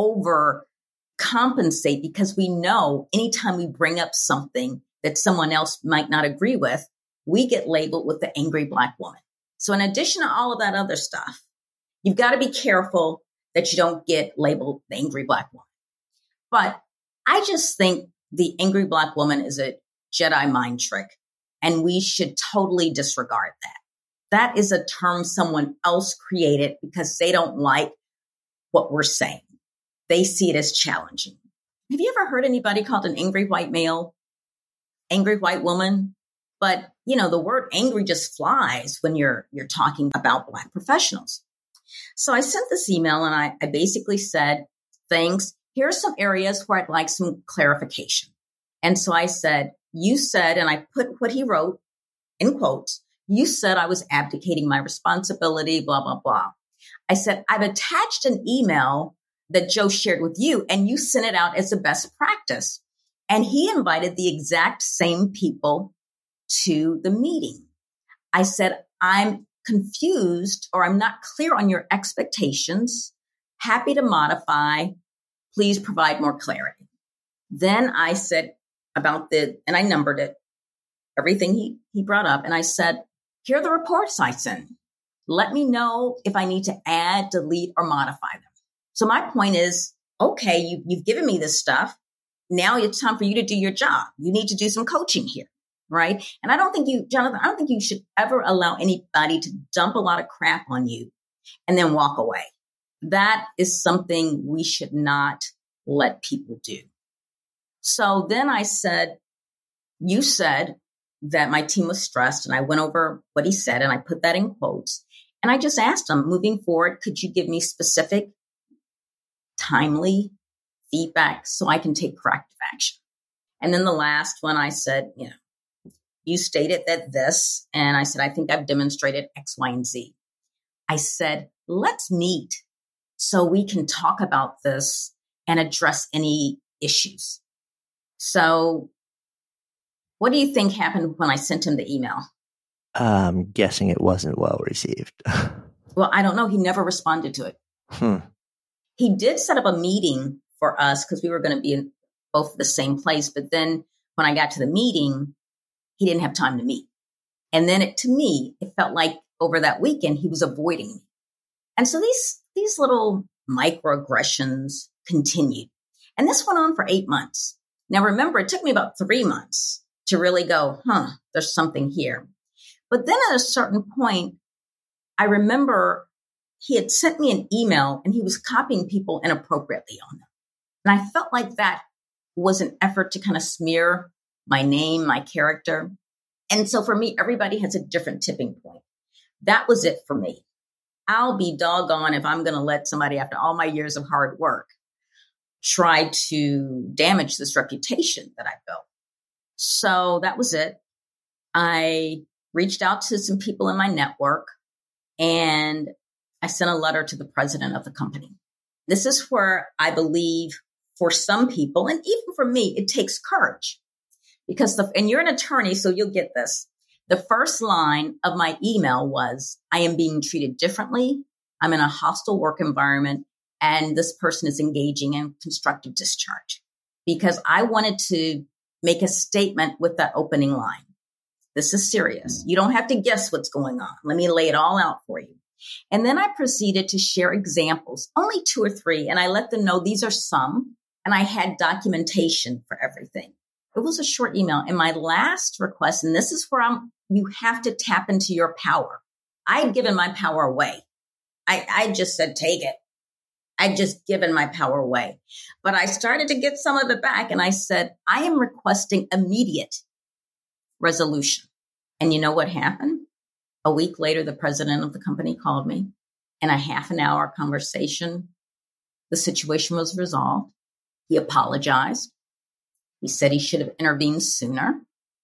overcompensate, because we know anytime we bring up something that someone else might not agree with, we get labeled with the angry Black woman. So in addition to all of that other stuff, you've got to be careful that you don't get labeled the angry Black woman. But I just think the angry Black woman is a Jedi mind trick, and we should totally disregard that. That is a term someone else created because they don't like what we're saying. They see it as challenging. Have you ever heard anybody called an angry white male, angry white woman? But, you know, the word angry just flies when you're you're talking about Black professionals. So I sent this email and I, I basically said, thanks. Here are some areas where I'd like some clarification. And so I said, you said, and I put what he wrote in quotes, you said I was abdicating my responsibility, blah, blah, blah. I said, I've attached an email that Joe shared with you, and you sent it out as a best practice. And he invited the exact same people to the meeting. I said, I'm confused, or I'm not clear on your expectations. Happy to modify. Please provide more clarity. Then I said about the, and I numbered it, everything he, he brought up. And I said, here are the reports I sent. Let me know if I need to add, delete, or modify them. So my point is, okay, you, you've given me this stuff. Now it's time for you to do your job. You need to do some coaching here. Right. And I don't think you, Jonathan, I don't think you should ever allow anybody to dump a lot of crap on you and then walk away. That is something we should not let people do. So then I said, you said that my team was stressed, and I went over what he said and I put that in quotes. And I just asked him, moving forward, could you give me specific, timely feedback so I can take corrective action? And then the last one, I said, you know, you stated that this, and I said, I think I've demonstrated X, Y, and Z. I said, let's meet so we can talk about this and address any issues. So what do you think happened when I sent him the email? I'm guessing it wasn't well received. Well, I don't know. He never responded to it. Hmm. He did set up a meeting for us because we were going to be in both the same place. But then when I got to the meeting, he didn't have time to meet. And then it, to me, it felt like over that weekend, he was avoiding me. And so these, these little microaggressions continued. And this went on for eight months. Now, remember, it took me about three months to really go, huh, there's something here. But then at a certain point, I remember he had sent me an email and he was copying people inappropriately on them. And I felt like that was an effort to kind of smear my name, my character. And so for me, everybody has a different tipping point. That was it for me. I'll be doggone if I'm going to let somebody, after all my years of hard work, try to damage this reputation that I built. So that was it. I reached out to some people in my network and I sent a letter to the president of the company. This is where I believe for some people, and even for me, it takes courage because the, and you're an attorney, so you'll get this. The first line of my email was, I am being treated differently. I'm in a hostile work environment and this person is engaging in constructive discharge, because I wanted to make a statement with that opening line. This is serious. You don't have to guess what's going on. Let me lay it all out for you. And then I proceeded to share examples, only two or three, and I let them know these are some, and I had documentation for everything. It was a short email. And my last request, and this is where I'm, you have to tap into your power. I had given my power away. I, I just said, take it. I'd just given my power away. But I started to get some of it back. And I said, I am requesting immediate resolution. And you know what happened? A week later, the president of the company called me. In a half an hour conversation, the situation was resolved. He apologized. He said he should have intervened sooner.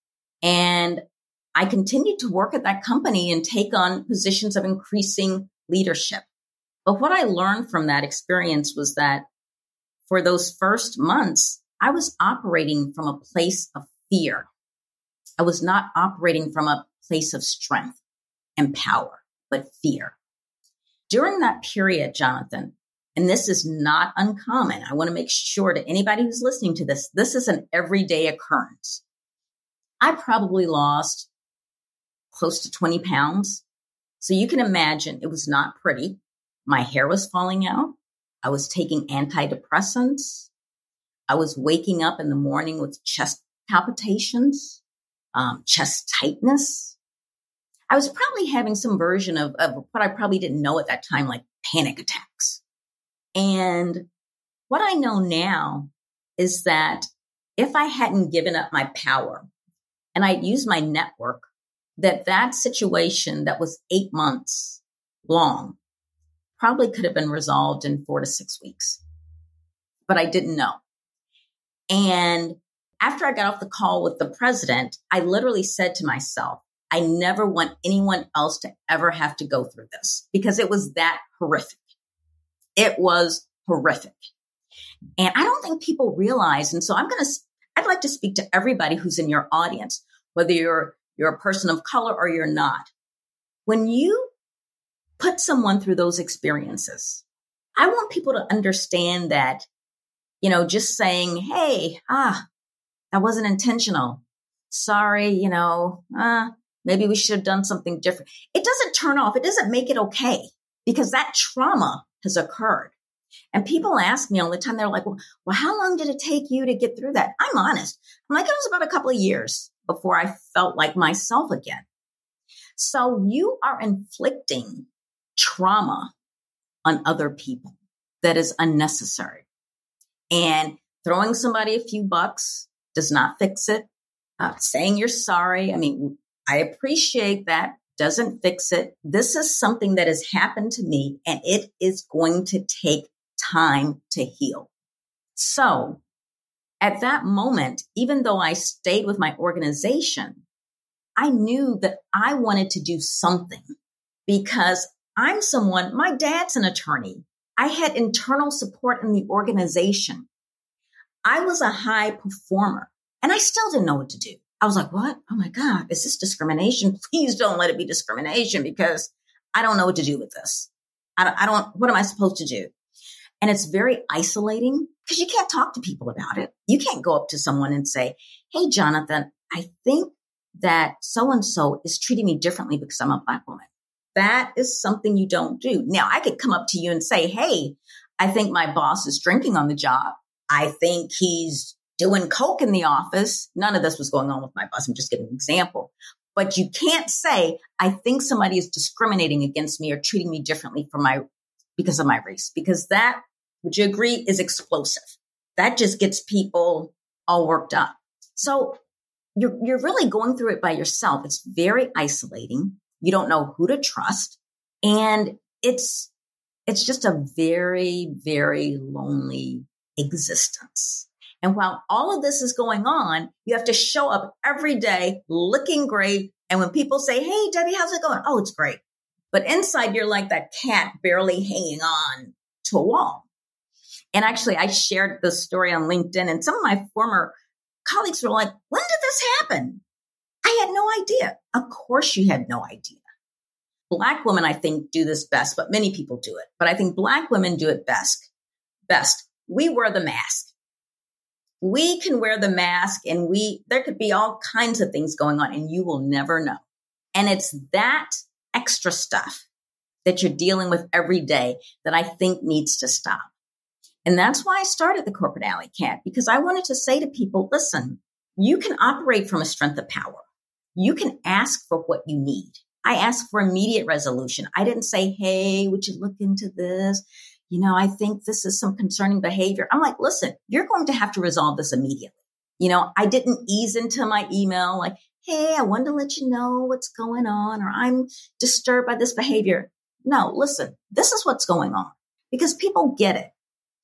And I continued to work at that company and take on positions of increasing leadership. But what I learned from that experience was that for those first months, I was operating from a place of fear. I was not operating from a place of strength and power, but fear. During that period, Jonathan, and this is not uncommon, I want to make sure to anybody who's listening to this, this is an everyday occurrence. I probably lost close to twenty pounds. So you can imagine it was not pretty. My hair was falling out. I was taking antidepressants. I was waking up in the morning with chest palpitations, um, chest tightness. I was probably having some version of, of what I probably didn't know at that time, like panic attacks. And what I know now is that if I hadn't given up my power and I'd used my network, that that situation that was eight months long probably could have been resolved in four to six weeks. But I didn't know. And after I got off the call with the president, I literally said to myself, I never want anyone else to ever have to go through this, because it was that horrific. It was horrific. And I don't think people realize. And so I'm going to, I'd like to speak to everybody who's in your audience, whether you're, you're a person of color or you're not. When you put someone through those experiences, I want people to understand that, you know, just saying, hey, ah, that wasn't intentional. Sorry, you know, uh, maybe we should have done something different. It doesn't turn off. It doesn't make it okay, because that trauma has occurred. And people ask me all the time, they're like, well, well, how long did it take you to get through that? I'm honest. I'm like, it was about a couple of years before I felt like myself again. So you are inflicting trauma on other people that is unnecessary. And throwing somebody a few bucks does not fix it. Uh, saying you're sorry, I mean, I appreciate that, doesn't fix it. This is something that has happened to me, and it is going to take time to heal. So at that moment, even though I stayed with my organization, I knew that I wanted to do something, because I'm someone, my dad's an attorney. I had internal support in the organization. I was a high performer, and I still didn't know what to do. I was like, what? Oh my God, is this discrimination? Please don't let it be discrimination, because I don't know what to do with this. I don't, I don't, what am I supposed to do? And it's very isolating, because you can't talk to people about it. You can't go up to someone and say, hey, Jonathan, I think that so-and-so is treating me differently because I'm a Black woman. That is something you don't do. Now, I could come up to you and say, hey, I think my boss is drinking on the job. I think he's doing coke in the office. None of this was going on with my boss. I'm just giving an example. But you can't say, I think somebody is discriminating against me or treating me differently for my because of my race, because that, would you agree, is explosive. That just gets people all worked up. So you're, you're really going through it by yourself. It's very isolating. You don't know who to trust. And it's, it's just a very, very lonely existence. And while all of this is going on, you have to show up every day looking great. And when people say, hey, Debbie, how's it going? Oh, it's great. But inside, you're like that cat barely hanging on to a wall. And actually, I shared this story on LinkedIn, and some of my former colleagues were like, when did this happen? I had no idea. Of course, you had no idea. Black women, I think, do this best, but many people do it. But I think Black women do it best. Best. We wear the mask. We can wear the mask, and we there could be all kinds of things going on, and you will never know. And it's that extra stuff that you're dealing with every day that I think needs to stop. And that's why I started the Corporate Alley Cat, because I wanted to say to people, listen, you can operate from a strength of power. You can ask for what you need. I asked for immediate resolution. I didn't say, hey, would you look into this? You know, I think this is some concerning behavior. I'm like, listen, you're going to have to resolve this immediately. You know, I didn't ease into my email like, hey, I wanted to let you know what's going on, or I'm disturbed by this behavior. No, listen, this is what's going on, because people get it.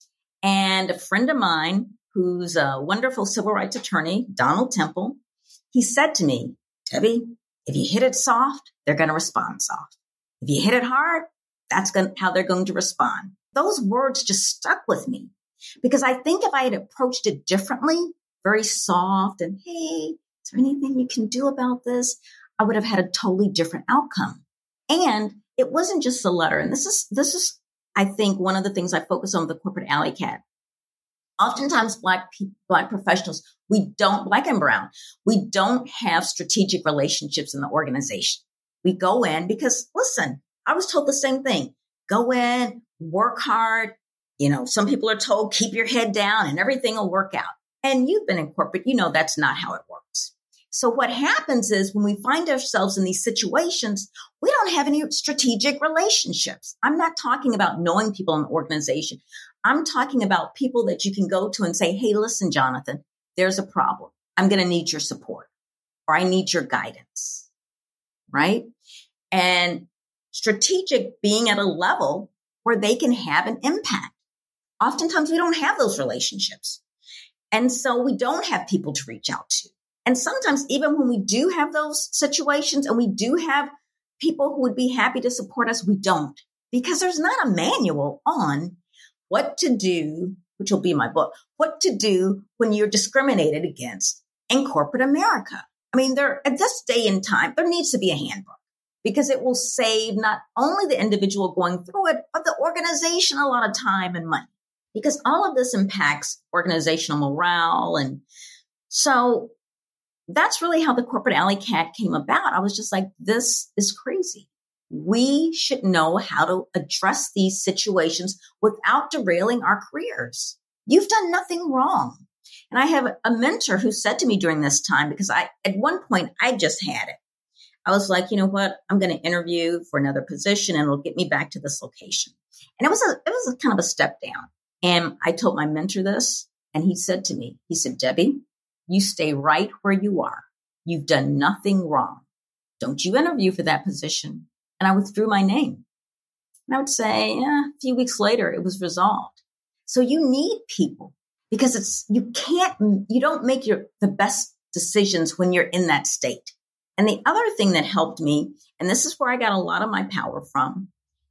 And a friend of mine who's a wonderful civil rights attorney, Donald Temple, he said to me, Debbie, if you hit it soft, they're going to respond soft. If you hit it hard, that's going how they're going to respond. Those words just stuck with me, because I think if I had approached it differently, very soft and, hey, is there anything you can do about this? I would have had a totally different outcome. And it wasn't just the letter. And this is, this is, I think, one of the things I focus on with the Corporate Alley Cat. Oftentimes, Black people, Black professionals, we don't, Black and brown, we don't have strategic relationships in the organization. We go in because, listen, I was told the same thing. Go in, work hard. You know, some people are told, keep your head down and everything will work out. And you've been in corporate, you know, that's not how it works. So what happens is when we find ourselves in these situations, we don't have any strategic relationships. I'm not talking about knowing people in the organization. I'm talking about people that you can go to and say, hey, listen, Jonathan, there's a problem. I'm going to need your support, or I need your guidance, right? And strategic being at a level where they can have an impact. Oftentimes we don't have those relationships. And so we don't have people to reach out to. And sometimes even when we do have those situations and we do have people who would be happy to support us, we don't, because there's not a manual on what to do, which will be my book, what to do when you're discriminated against in corporate America. I mean, there at this day and time, there needs to be a handbook, because it will save not only the individual going through it, but the organization a lot of time and money, because all of this impacts organizational morale. And so that's really how the Corporate Alley Cat came about. I was just like, this is crazy. We should know how to address these situations without derailing our careers. You've done nothing wrong. And I have a mentor who said to me during this time, because I, at one point, I just had it. I was like, you know what? I'm going to interview for another position and it'll get me back to this location. And it was a, it was a kind of a step down. And I told my mentor this, and he said to me, he said, Debbie, you stay right where you are. You've done nothing wrong. Don't you interview for that position. And I withdrew my name. And I would say, yeah, a few weeks later, it was resolved. So you need people, because it's, you can't, you don't make your, the best decisions when you're in that state. And the other thing that helped me, and this is where I got a lot of my power from,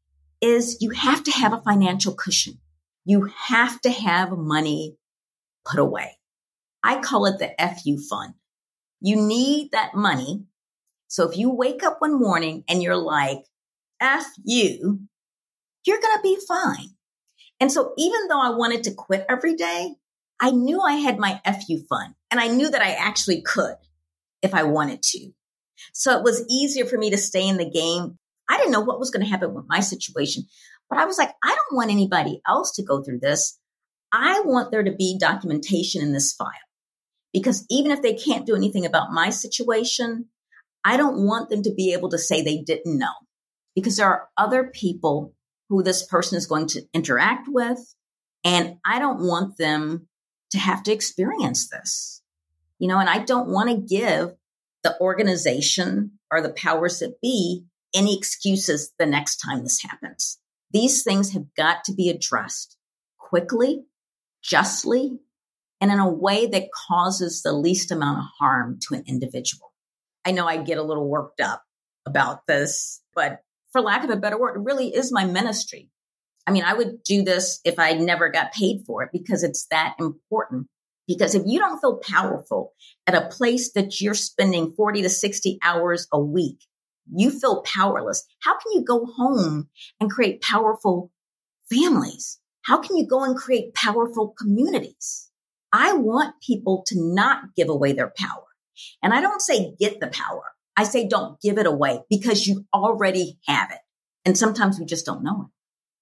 is you have to have a financial cushion. You have to have money put away. I call it the F U fund. You need that money. So if you wake up one morning and you're like, F you, you're going to be fine. And so even though I wanted to quit every day, I knew I had my F U fund, and I knew that I actually could if I wanted to. So it was easier for me to stay in the game. I didn't know what was going to happen with my situation, but I was like, I don't want anybody else to go through this. I want there to be documentation in this file, because even if they can't do anything about my situation, I don't want them to be able to say they didn't know, because there are other people who this person is going to interact with. And I don't want them to have to experience this, you know, and I don't want to give the organization or the powers that be any excuses the next time this happens. These things have got to be addressed quickly, justly, and in a way that causes the least amount of harm to an individual. I know I get a little worked up about this, but for lack of a better word, it really is my ministry. I mean, I would do this if I never got paid for it, because it's that important. Because if you don't feel powerful at a place that you're spending forty to sixty hours a week, you feel powerless. How can you go home and create powerful families? How can you go and create powerful communities? I want people to not give away their power. And I don't say get the power. I say don't give it away, because you already have it. And sometimes we just don't know it.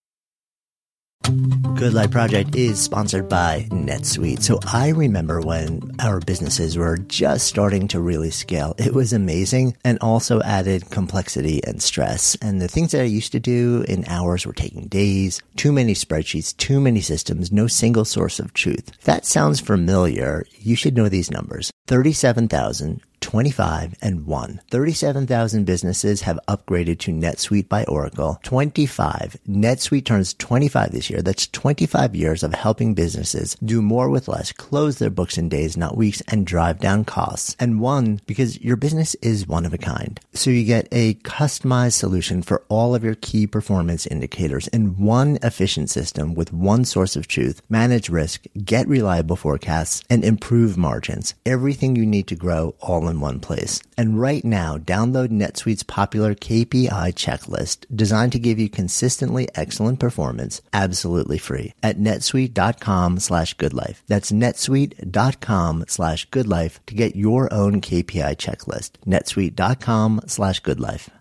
Good Life Project is sponsored by NetSuite. So I remember when our businesses were just starting to really scale. It was amazing, and also added complexity and stress. And the things that I used to do in hours were taking days, too many spreadsheets, too many systems, no single source of truth. If that sounds familiar, you should know these numbers. thirty-seven thousand, twenty-five, and one. thirty-seven thousand businesses have upgraded to NetSuite by Oracle. twenty-five. NetSuite turns twenty-five this year. That's twenty-five years of helping businesses do more with less, close their books in days, not weeks, and drive down costs. And one, because your business is one of a kind. So you get a customized solution for all of your key performance indicators in one efficient system with one source of truth, manage risk, get reliable forecasts, and improve margins. Everything you need to grow all in one place. And right now, download NetSuite's popular K P I checklist designed to give you consistently excellent performance absolutely free at netsuite.com slash goodlife. That's netsuite.com slash goodlife to get your own K P I checklist. netsuite.com slash goodlife.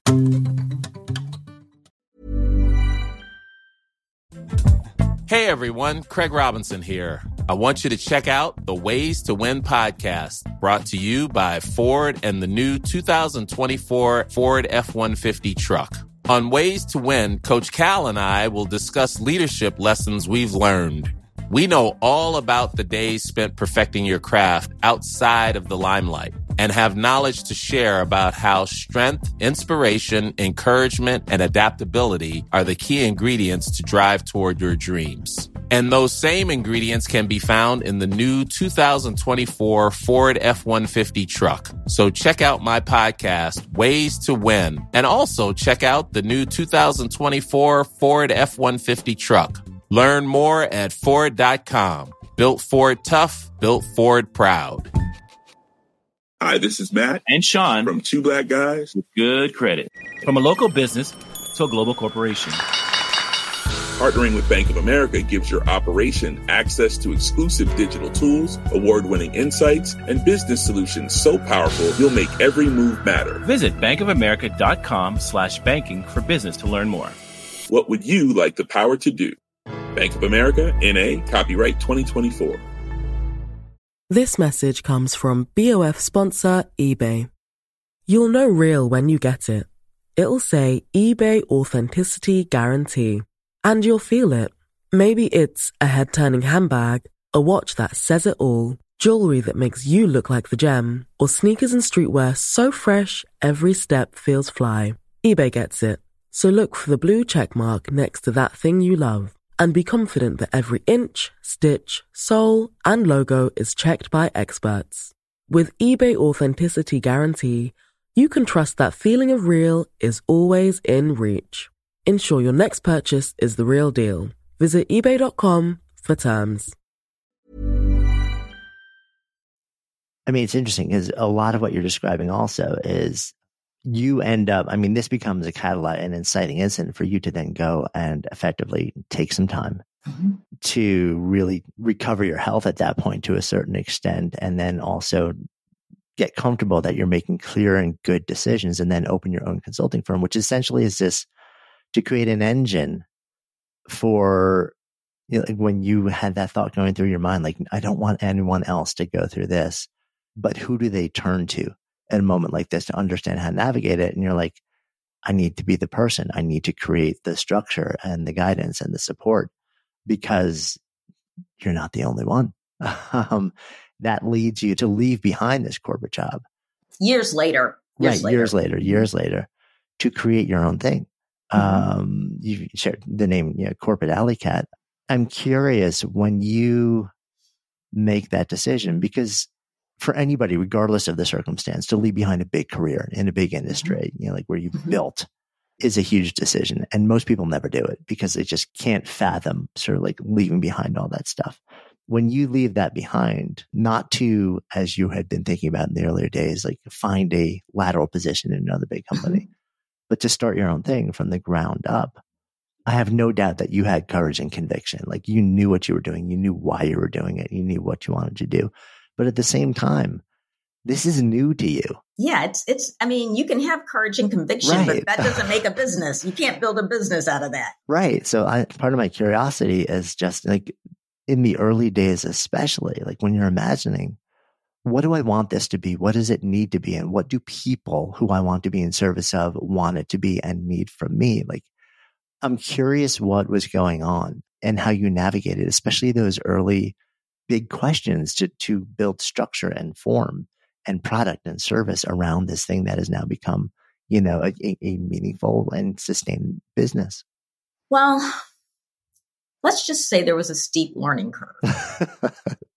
Hey everyone, Craig Robinson here. I want you to check out the Ways to Win podcast, brought to you by Ford and the new two thousand twenty-four Ford F one fifty truck. On Ways to Win, Coach Cal and I will discuss leadership lessons we've learned. We know all about the days spent perfecting your craft outside of the limelight, and have knowledge to share about how strength, inspiration, encouragement, and adaptability are the key ingredients to drive toward your dreams. And those same ingredients can be found in the new two thousand twenty-four Ford F one fifty truck. So check out my podcast, Ways to Win, and also check out the new two thousand twenty-four Ford F one fifty truck. Learn more at Ford dot com. Built Ford tough, built Ford proud. Hi, this is Matt and Sean from Two Black Guys with Good Credit. From a local business to a global corporation, partnering with Bank of America gives your operation access to exclusive digital tools, award-winning insights, and business solutions so powerful you'll make every move matter. Visit bankofamerica.com slash banking for business to learn more. What would you like the power to do? Bank of America, N A, copyright twenty twenty-four. This message comes from B O F sponsor eBay. You'll know real when you get it. It'll say eBay Authenticity Guarantee. And you'll feel it. Maybe it's a head-turning handbag, a watch that says it all, jewelry that makes you look like the gem, or sneakers and streetwear so fresh every step feels fly. eBay gets it. So look for the blue check mark next to that thing you love. And be confident that every inch, stitch, sole, and logo is checked by experts. With eBay Authenticity Guarantee, you can trust that feeling of real is always in reach. Ensure your next purchase is the real deal. Visit ebay dot com for terms. I mean, it's interesting because a lot of what you're describing also is you end up, I mean, this becomes a catalyst, an inciting incident for you to then go and effectively take some time mm-hmm. to really recover your health at that point to a certain extent, and then also get comfortable that you're making clear and good decisions, and then open your own consulting firm, which essentially is this to create an engine for, you know, like when you had that thought going through your mind, like, I don't want anyone else to go through this, but who do they turn to? in a moment like this to understand how to navigate it. And you're like, I need to be the person. I need to create the structure and the guidance and the support because you're not the only one. um, that leads you to leave behind this corporate job. Years later. Years right. later. Years later, years later to create your own thing. Mm-hmm. Um, you shared the name, you know, Corporate Alley Cat. I'm curious when you make that decision, because for anybody, regardless of the circumstance, to leave behind a big career in a big industry, you know, like where you've mm-hmm. built, is a huge decision. And most people never do it because they just can't fathom sort of like leaving behind all that stuff. When you leave that behind, not to, as you had been thinking about in the earlier days, like find a lateral position in another big company, mm-hmm. but to start your own thing from the ground up, I have no doubt that you had courage and conviction. Like you knew what you were doing. You knew why you were doing it. You knew what you wanted to do. But at the same time, this is new to you. Yeah, it's, it's, I mean, you can have courage and conviction, right. but that doesn't make a business. You can't build a business out of that. Right. So I, part of my curiosity is just like in the early days, especially like when you're imagining, what do I want this to be? What does it need to be? And what do people who I want to be in service of want it to be and need from me? Like, I'm curious what was going on and how you navigated, especially those early big questions to, to build structure and form and product and service around this thing that has now become, you know, a, a meaningful and sustained business. Well, let's just say there was a steep learning curve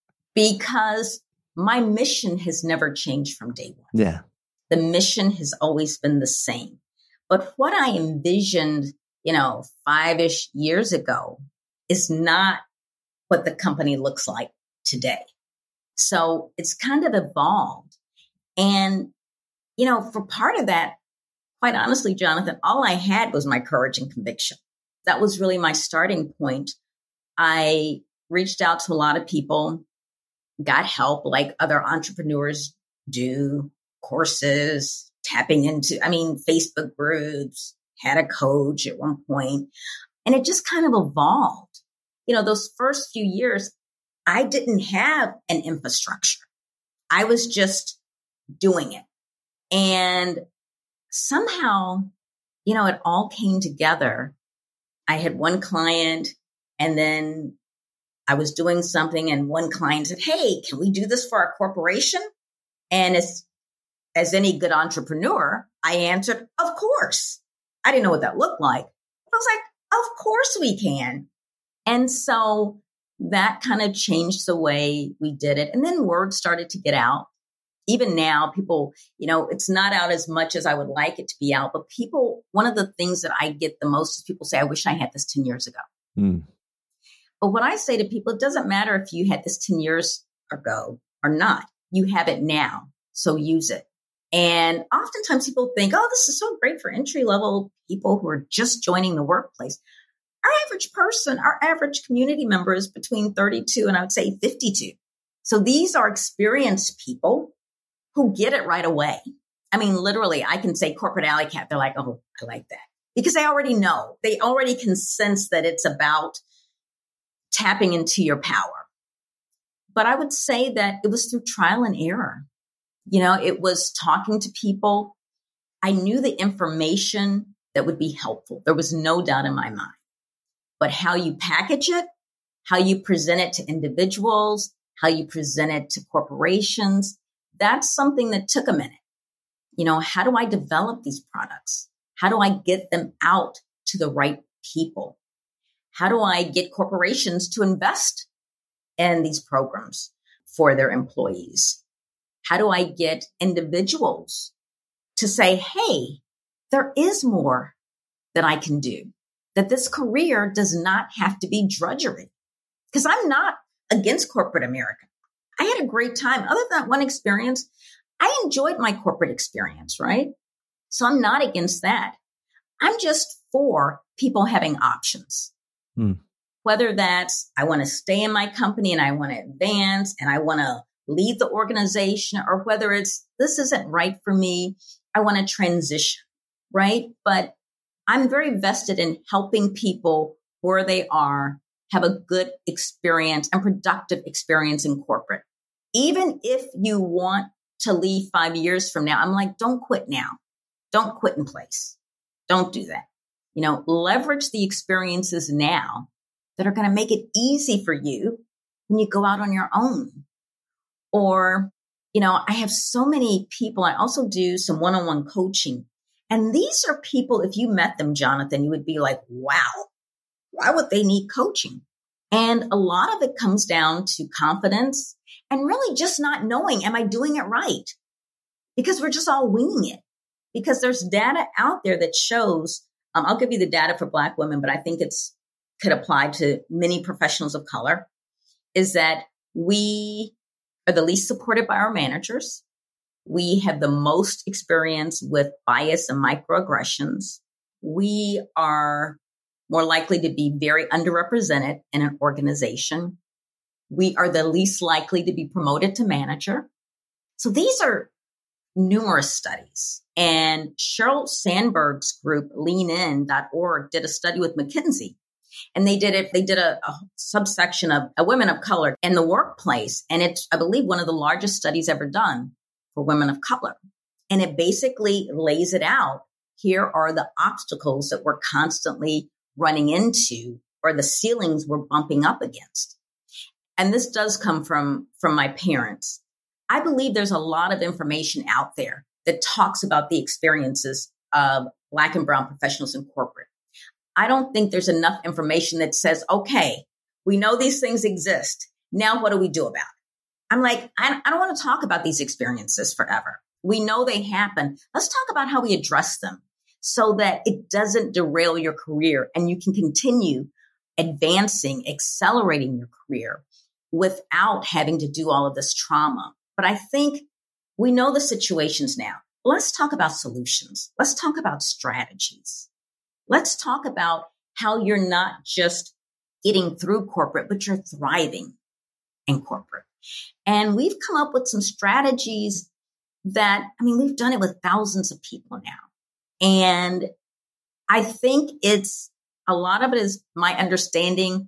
because my mission has never changed from day one. Yeah. The mission has always been the same. But what I envisioned, you know, five-ish years ago is not what the company looks like today. So it's kind of evolved. And, you know, for part of that, quite honestly, Jonathan, all I had was my courage and conviction. That was really my starting point. I reached out to a lot of people, got help like other entrepreneurs do, courses, tapping into, I mean, Facebook groups, had a coach at one point, and it just kind of evolved. You know, those first few years, I didn't have an infrastructure. I was just doing it. And somehow, you know, it all came together. I had one client and then I was doing something and one client said, hey, can we do this for our corporation? And as, as any good entrepreneur, I answered, of course. I didn't know what that looked like. I was like, of course we can. And so that kind of changed the way we did it. And then word started to get out. Even now, people, you know, it's not out as much as I would like it to be out. But people, one of the things that I get the most is people say, I wish I had this ten years ago. Mm. But what I say to people, it doesn't matter if you had this ten years ago or not. You have it now. So use it. And oftentimes people think, oh, this is so great for entry level people who are just joining the workplace. Our average person, our average community member is between thirty-two and I would say fifty-two. So these are experienced people who get it right away. I mean, literally, I can say Corporate Alley Cat. They're like, oh, I like that. Because they already know. They already can sense that it's about tapping into your power. But I would say that it was through trial and error. You know, it was talking to people. I knew the information that would be helpful. There was no doubt in my mind. But how you package it, how you present it to individuals, how you present it to corporations, that's something that took a minute. You know, how do I develop these products? How do I get them out to the right people? How do I get corporations to invest in these programs for their employees? How do I get individuals to say, hey, there is more that I can do, that this career does not have to be drudgery? Because I'm not against corporate America. I had a great time. Other than that one experience, I enjoyed my corporate experience, right? So I'm not against that. I'm just for people having options. Hmm. Whether that's I want to stay in my company and I want to advance and I want to lead the organization, or whether it's this isn't right for me, I want to transition, right? But I'm very vested in helping people where they are have a good experience and productive experience in corporate. Even if you want to leave five years from now, I'm like, don't quit now. Don't quit in place. Don't do that. You know, leverage the experiences now that are going to make it easy for you when you go out on your own. Or, you know, I have so many people. I also do some one-on-one coaching. And these are people, if you met them, Jonathan, you would be like, wow, why would they need coaching? And a lot of it comes down to confidence and really just not knowing, am I doing it right? Because we're just all winging it. Because there's data out there that shows, um, I'll give you the data for Black women, but I think it's could apply to many professionals of color, is that we are the least supported by our managers. We have the most experience with bias and microaggressions. We are more likely to be very underrepresented in an organization. We are the least likely to be promoted to manager. So these are numerous studies. And Sheryl Sandberg's group, lean in dot org, did a study with McKinsey. And they did it, they did a, a subsection of a women of color in the workplace. And it's, I believe, one of the largest studies ever done for women of color. And it basically lays it out. Here are the obstacles that we're constantly running into, or the ceilings we're bumping up against. And this does come from, from my parents. I believe there's a lot of information out there that talks about the experiences of Black and brown professionals in corporate. I don't think there's enough information that says, okay, we know these things exist. Now, what do we do about it? I'm like, I, I don't want to talk about these experiences forever. We know they happen. Let's talk about how we address them so that it doesn't derail your career and you can continue advancing, accelerating your career without having to do all of this trauma. But I think we know the situations now. Let's talk about solutions. Let's talk about strategies. Let's talk about how you're not just getting through corporate, but you're thriving in corporate. And we've come up with some strategies that, I mean, we've done it with thousands of people now. And I think it's a lot of it is my understanding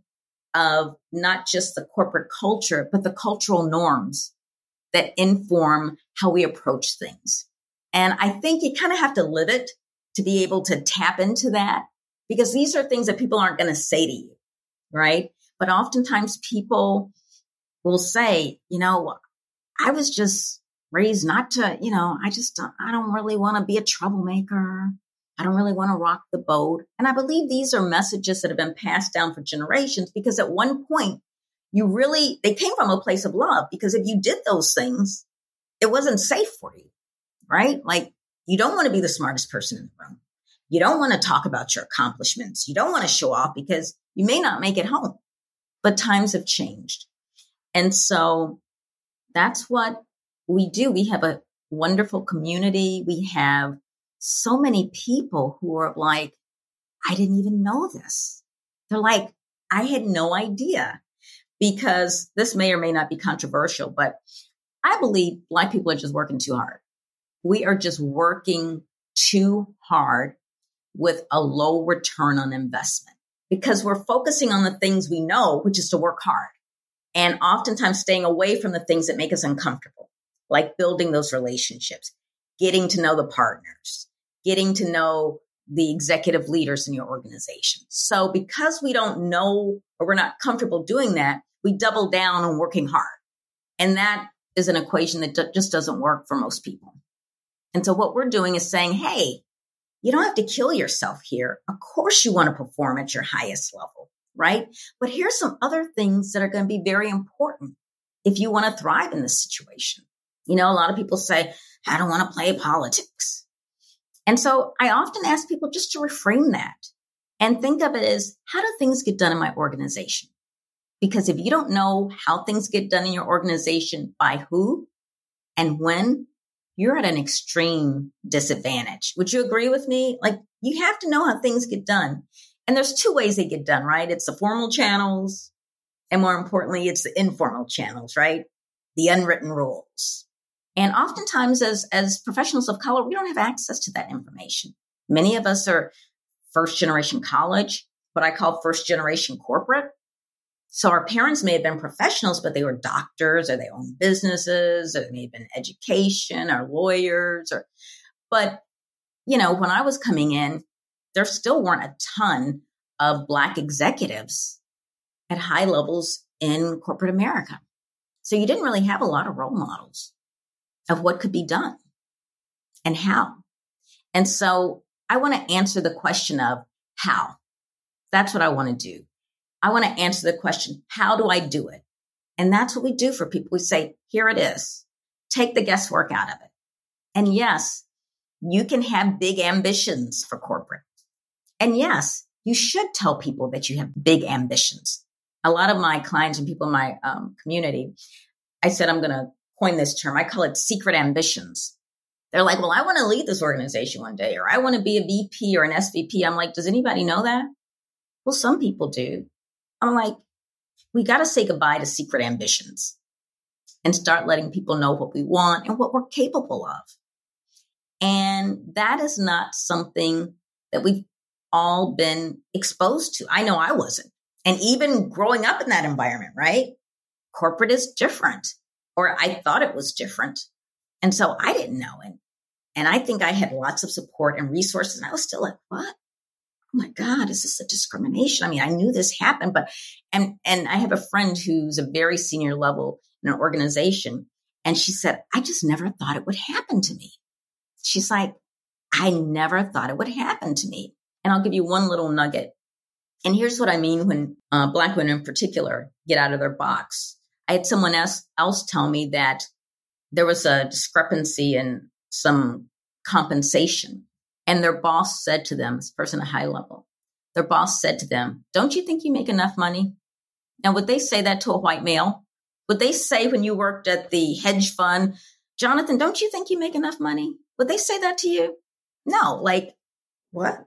of not just the corporate culture, but the cultural norms that inform how we approach things. And I think you kind of have to live it to be able to tap into that, because these are things that people aren't going to say to you, right? But oftentimes people will say, you know, I was just raised not to, you know, I just don't, I don't really want to be a troublemaker. I don't really want to rock the boat. And I believe these are messages that have been passed down for generations, because at one point you really, they came from a place of love, because if you did those things, it wasn't safe for you, right? Like, you don't want to be the smartest person in the room. You don't want to talk about your accomplishments. You don't want to show off because you may not make it home. But times have changed. And so that's what we do. We have a wonderful community. We have so many people who are like, I didn't even know this. They're like, I had no idea. Because this may or may not be controversial, but I believe Black people are just working too hard. We are just working too hard with a low return on investment, because we're focusing on the things we know, which is to work hard, and oftentimes staying away from the things that make us uncomfortable, like building those relationships, getting to know the partners, getting to know the executive leaders in your organization. So because we don't know, or we're not comfortable doing that, we double down on working hard. And that is an equation that d- just doesn't work for most people. And so what we're doing is saying, hey, you don't have to kill yourself here. Of course you want to perform at your highest level, right? But here's some other things that are going to be very important if you want to thrive in this situation. You know, a lot of people say, I don't want to play politics. And so I often ask people just to reframe that and think of it as, how do things get done in my organization? Because if you don't know how things get done in your organization, by who and when, you're at an extreme disadvantage. Would you agree with me? Like, you have to know how things get done. And there's two ways they get done, right? It's the formal channels. And more importantly, it's the informal channels, right? The unwritten rules. And oftentimes as, as professionals of color, we don't have access to that information. Many of us are first generation college, what I call first generation corporate. So our parents may have been professionals, but they were doctors or they owned businesses or they may have been education or lawyers or, but, you know, when I was coming in, there still weren't a ton of Black executives at high levels in corporate America. So you didn't really have a lot of role models of what could be done and how. And so I want to answer the question of how. That's what I want to do. I want to answer the question, how do I do it? And that's what we do for people. We say, here it is. Take the guesswork out of it. And yes, you can have big ambitions for corporate. And yes, you should tell people that you have big ambitions. A lot of my clients and people in my um, community, I said, I'm going to coin this term. I call it secret ambitions. They're like, well, I want to lead this organization one day, or I want to be a V P or an S V P. I'm like, does anybody know that? Well, some people do. I'm like, we got to say goodbye to secret ambitions and start letting people know what we want and what we're capable of. And that is not something that we've all been exposed to. I know I wasn't. And even growing up in that environment, right? Corporate is different, or I thought it was different. And so I didn't know it. And I think I had lots of support and resources. And I was still like, what? Oh my God, is this a discrimination? I mean, I knew this happened, but, and, and I have a friend who's a very senior level in an organization. And she said, I just never thought it would happen to me. She's like, I never thought it would happen to me. And I'll give you one little nugget. And here's what I mean when uh, Black women in particular get out of their box. I had someone else, else tell me that there was a discrepancy in some compensation. And their boss said to them, this person at high level, their boss said to them, don't you think you make enough money? Now, would they say that to a white male? Would they say when you worked at the hedge fund, Jonathan, don't you think you make enough money? Would they say that to you? No, like, what?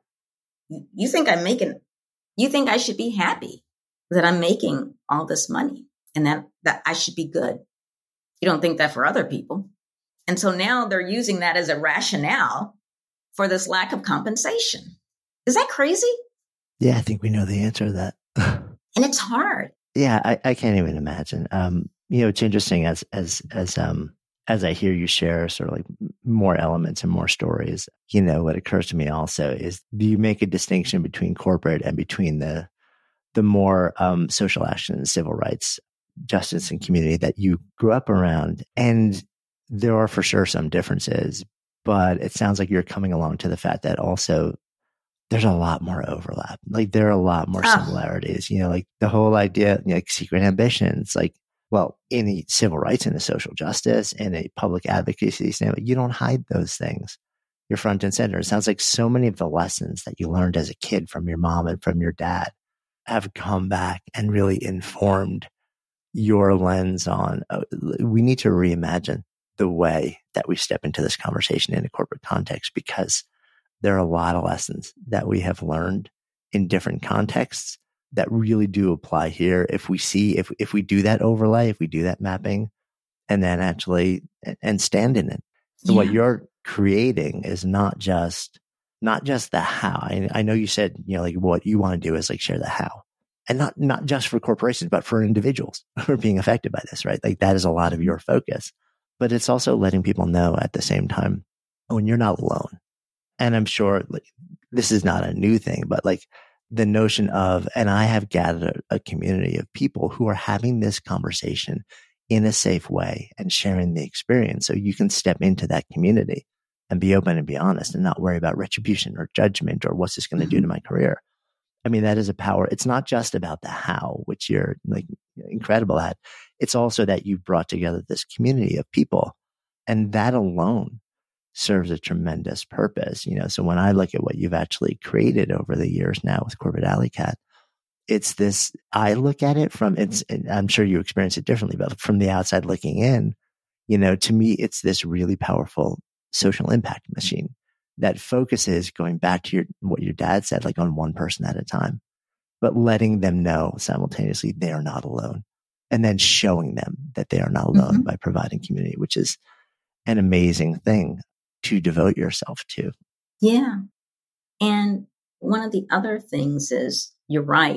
You think I'm making, you think I should be happy that I'm making all this money and that, that I should be good. You don't think that for other people. And so now they're using that as a rationale for this lack of compensation. Is that crazy? Yeah, I think we know the answer to that. And it's hard. Yeah, I, I can't even imagine. Um, you know, it's interesting as as as um as I hear you share sort of like more elements and more stories. You know, what occurs to me also is, do you make a distinction between corporate and between the the more um, social action and civil rights, justice and community that you grew up around? And there are for sure some differences, but it sounds like you're coming along to the fact that also there's a lot more overlap. Like there are a lot more oh. similarities, you know, like the whole idea, you know, like secret ambitions, like, well, in the civil rights and the social justice and a public advocacy standpoint, you don't hide those things. You're front and center. It sounds like so many of the lessons that you learned as a kid from your mom and from your dad have come back and really informed your lens on, uh, we need to reimagine the way that we step into this conversation in a corporate context, because there are a lot of lessons that we have learned in different contexts that really do apply here. If we see, if if we do that overlay, if we do that mapping, and then actually and stand in it, so yeah. What you're creating is not just not just the how. I, I know you said, you know, like what you want to do is like share the how, and not not just for corporations, but for individuals who are being affected by this, right? Like that is a lot of your focus, but it's also letting people know at the same time when you're not alone. And I'm sure like, this is not a new thing, but like the notion of, and I have gathered a, a community of people who are having this conversation in a safe way and sharing the experience. So you can step into that community and be open and be honest and not worry about retribution or judgment or what's this going to do to my career. I mean, that is a power. It's not just about the how, which you're like incredible at. It's also that you've brought together this community of people, and that alone serves a tremendous purpose. You know, so when I look at what you've actually created over the years now with Corporate Alley Cat, it's this, I look at it from, it's, I'm sure you experience it differently, but from the outside looking in, you know, to me, it's this really powerful social impact machine that focuses, going back to your, what your dad said, like on one person at a time, but letting them know simultaneously they are not alone, and then showing them that they are not alone mm-hmm. by providing community, which is an amazing thing to devote yourself to. Yeah. And one of the other things is, you're right,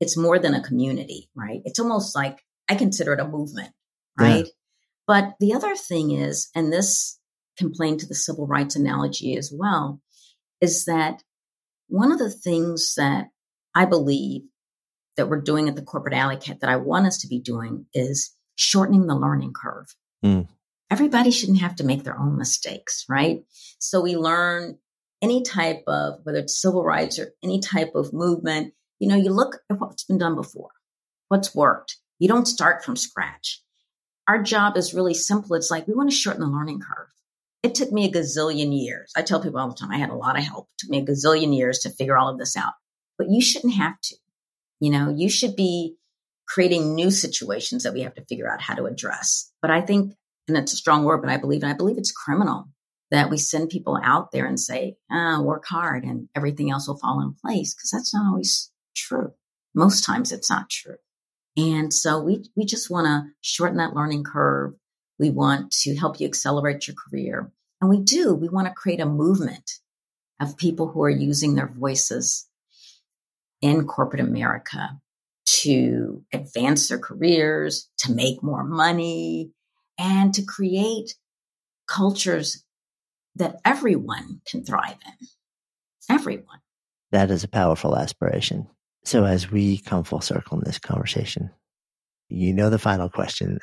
it's more than a community, right? It's almost like I consider it a movement, right? Yeah. But the other thing is, and this can play into the civil rights analogy as well, is that one of the things that I believe that we're doing at the Corporate Alley Cat that I want us to be doing is shortening the learning curve. Mm. Everybody shouldn't have to make their own mistakes, right? So we learn any type of, whether it's civil rights or any type of movement, you know, you look at what's been done before, what's worked. You don't start from scratch. Our job is really simple. It's like, we want to shorten the learning curve. It took me a gazillion years. I tell people all the time, I had a lot of help. It took me a gazillion years to figure all of this out, but you shouldn't have to. You know, you should be creating new situations that we have to figure out how to address. But I think, and it's a strong word, but I believe, and I believe it's criminal that we send people out there and say, ah, work hard and everything else will fall in place. Because that's not always true. Most times it's not true. And so we, we just want to shorten that learning curve. We want to help you accelerate your career. And we do, we want to create a movement of people who are using their voices in corporate America to advance their careers, to make more money, and to create cultures that everyone can thrive in. Everyone. That is a powerful aspiration. So as we come full circle in this conversation, you know the final question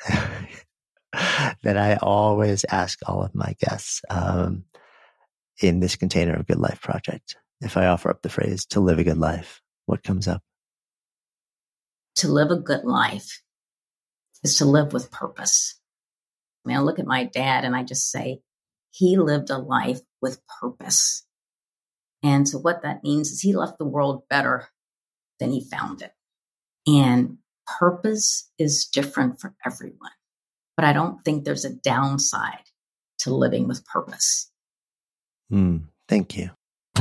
that I always ask all of my guests um, in this container of Good Life Project. If I offer up the phrase, to live a good life, what comes up? To live a good life is to live with purpose. I mean, I look at my dad and I just say, he lived a life with purpose. And so what that means is he left the world better than he found it. And purpose is different for everyone. But I don't think there's a downside to living with purpose. Mm, thank you.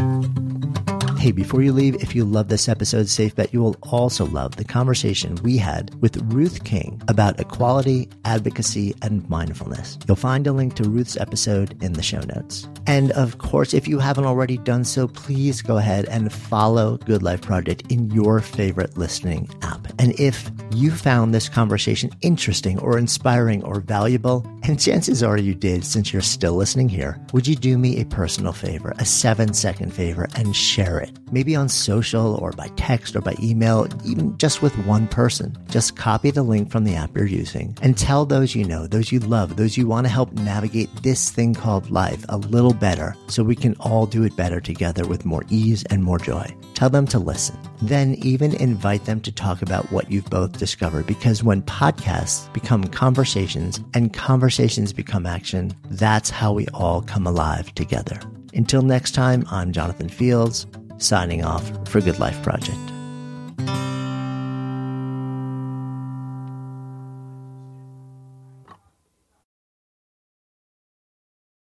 Hey, before you leave, if you love this episode, safe bet you will also love the conversation we had with Ruth King about equality, advocacy, and mindfulness. You'll find a link to Ruth's episode in the show notes. And of course, if you haven't already done so, please go ahead and follow Good Life Project in your favorite listening app. And if you found this conversation interesting or inspiring or valuable, and chances are you did since you're still listening here, would you do me a personal favor, a seven second favor, and share it? Maybe on social or by text or by email, even just with one person. Just copy the link from the app you're using and tell those you know, those you love, those you want to help navigate this thing called life a little better so we can all do it better together with more ease and more joy. Tell them to listen. Then even invite them to talk about what you've both discovered, because when podcasts become conversations and conversations become action, that's how we all come alive together. Until next time, I'm Jonathan Fields, signing off for Good Life Project.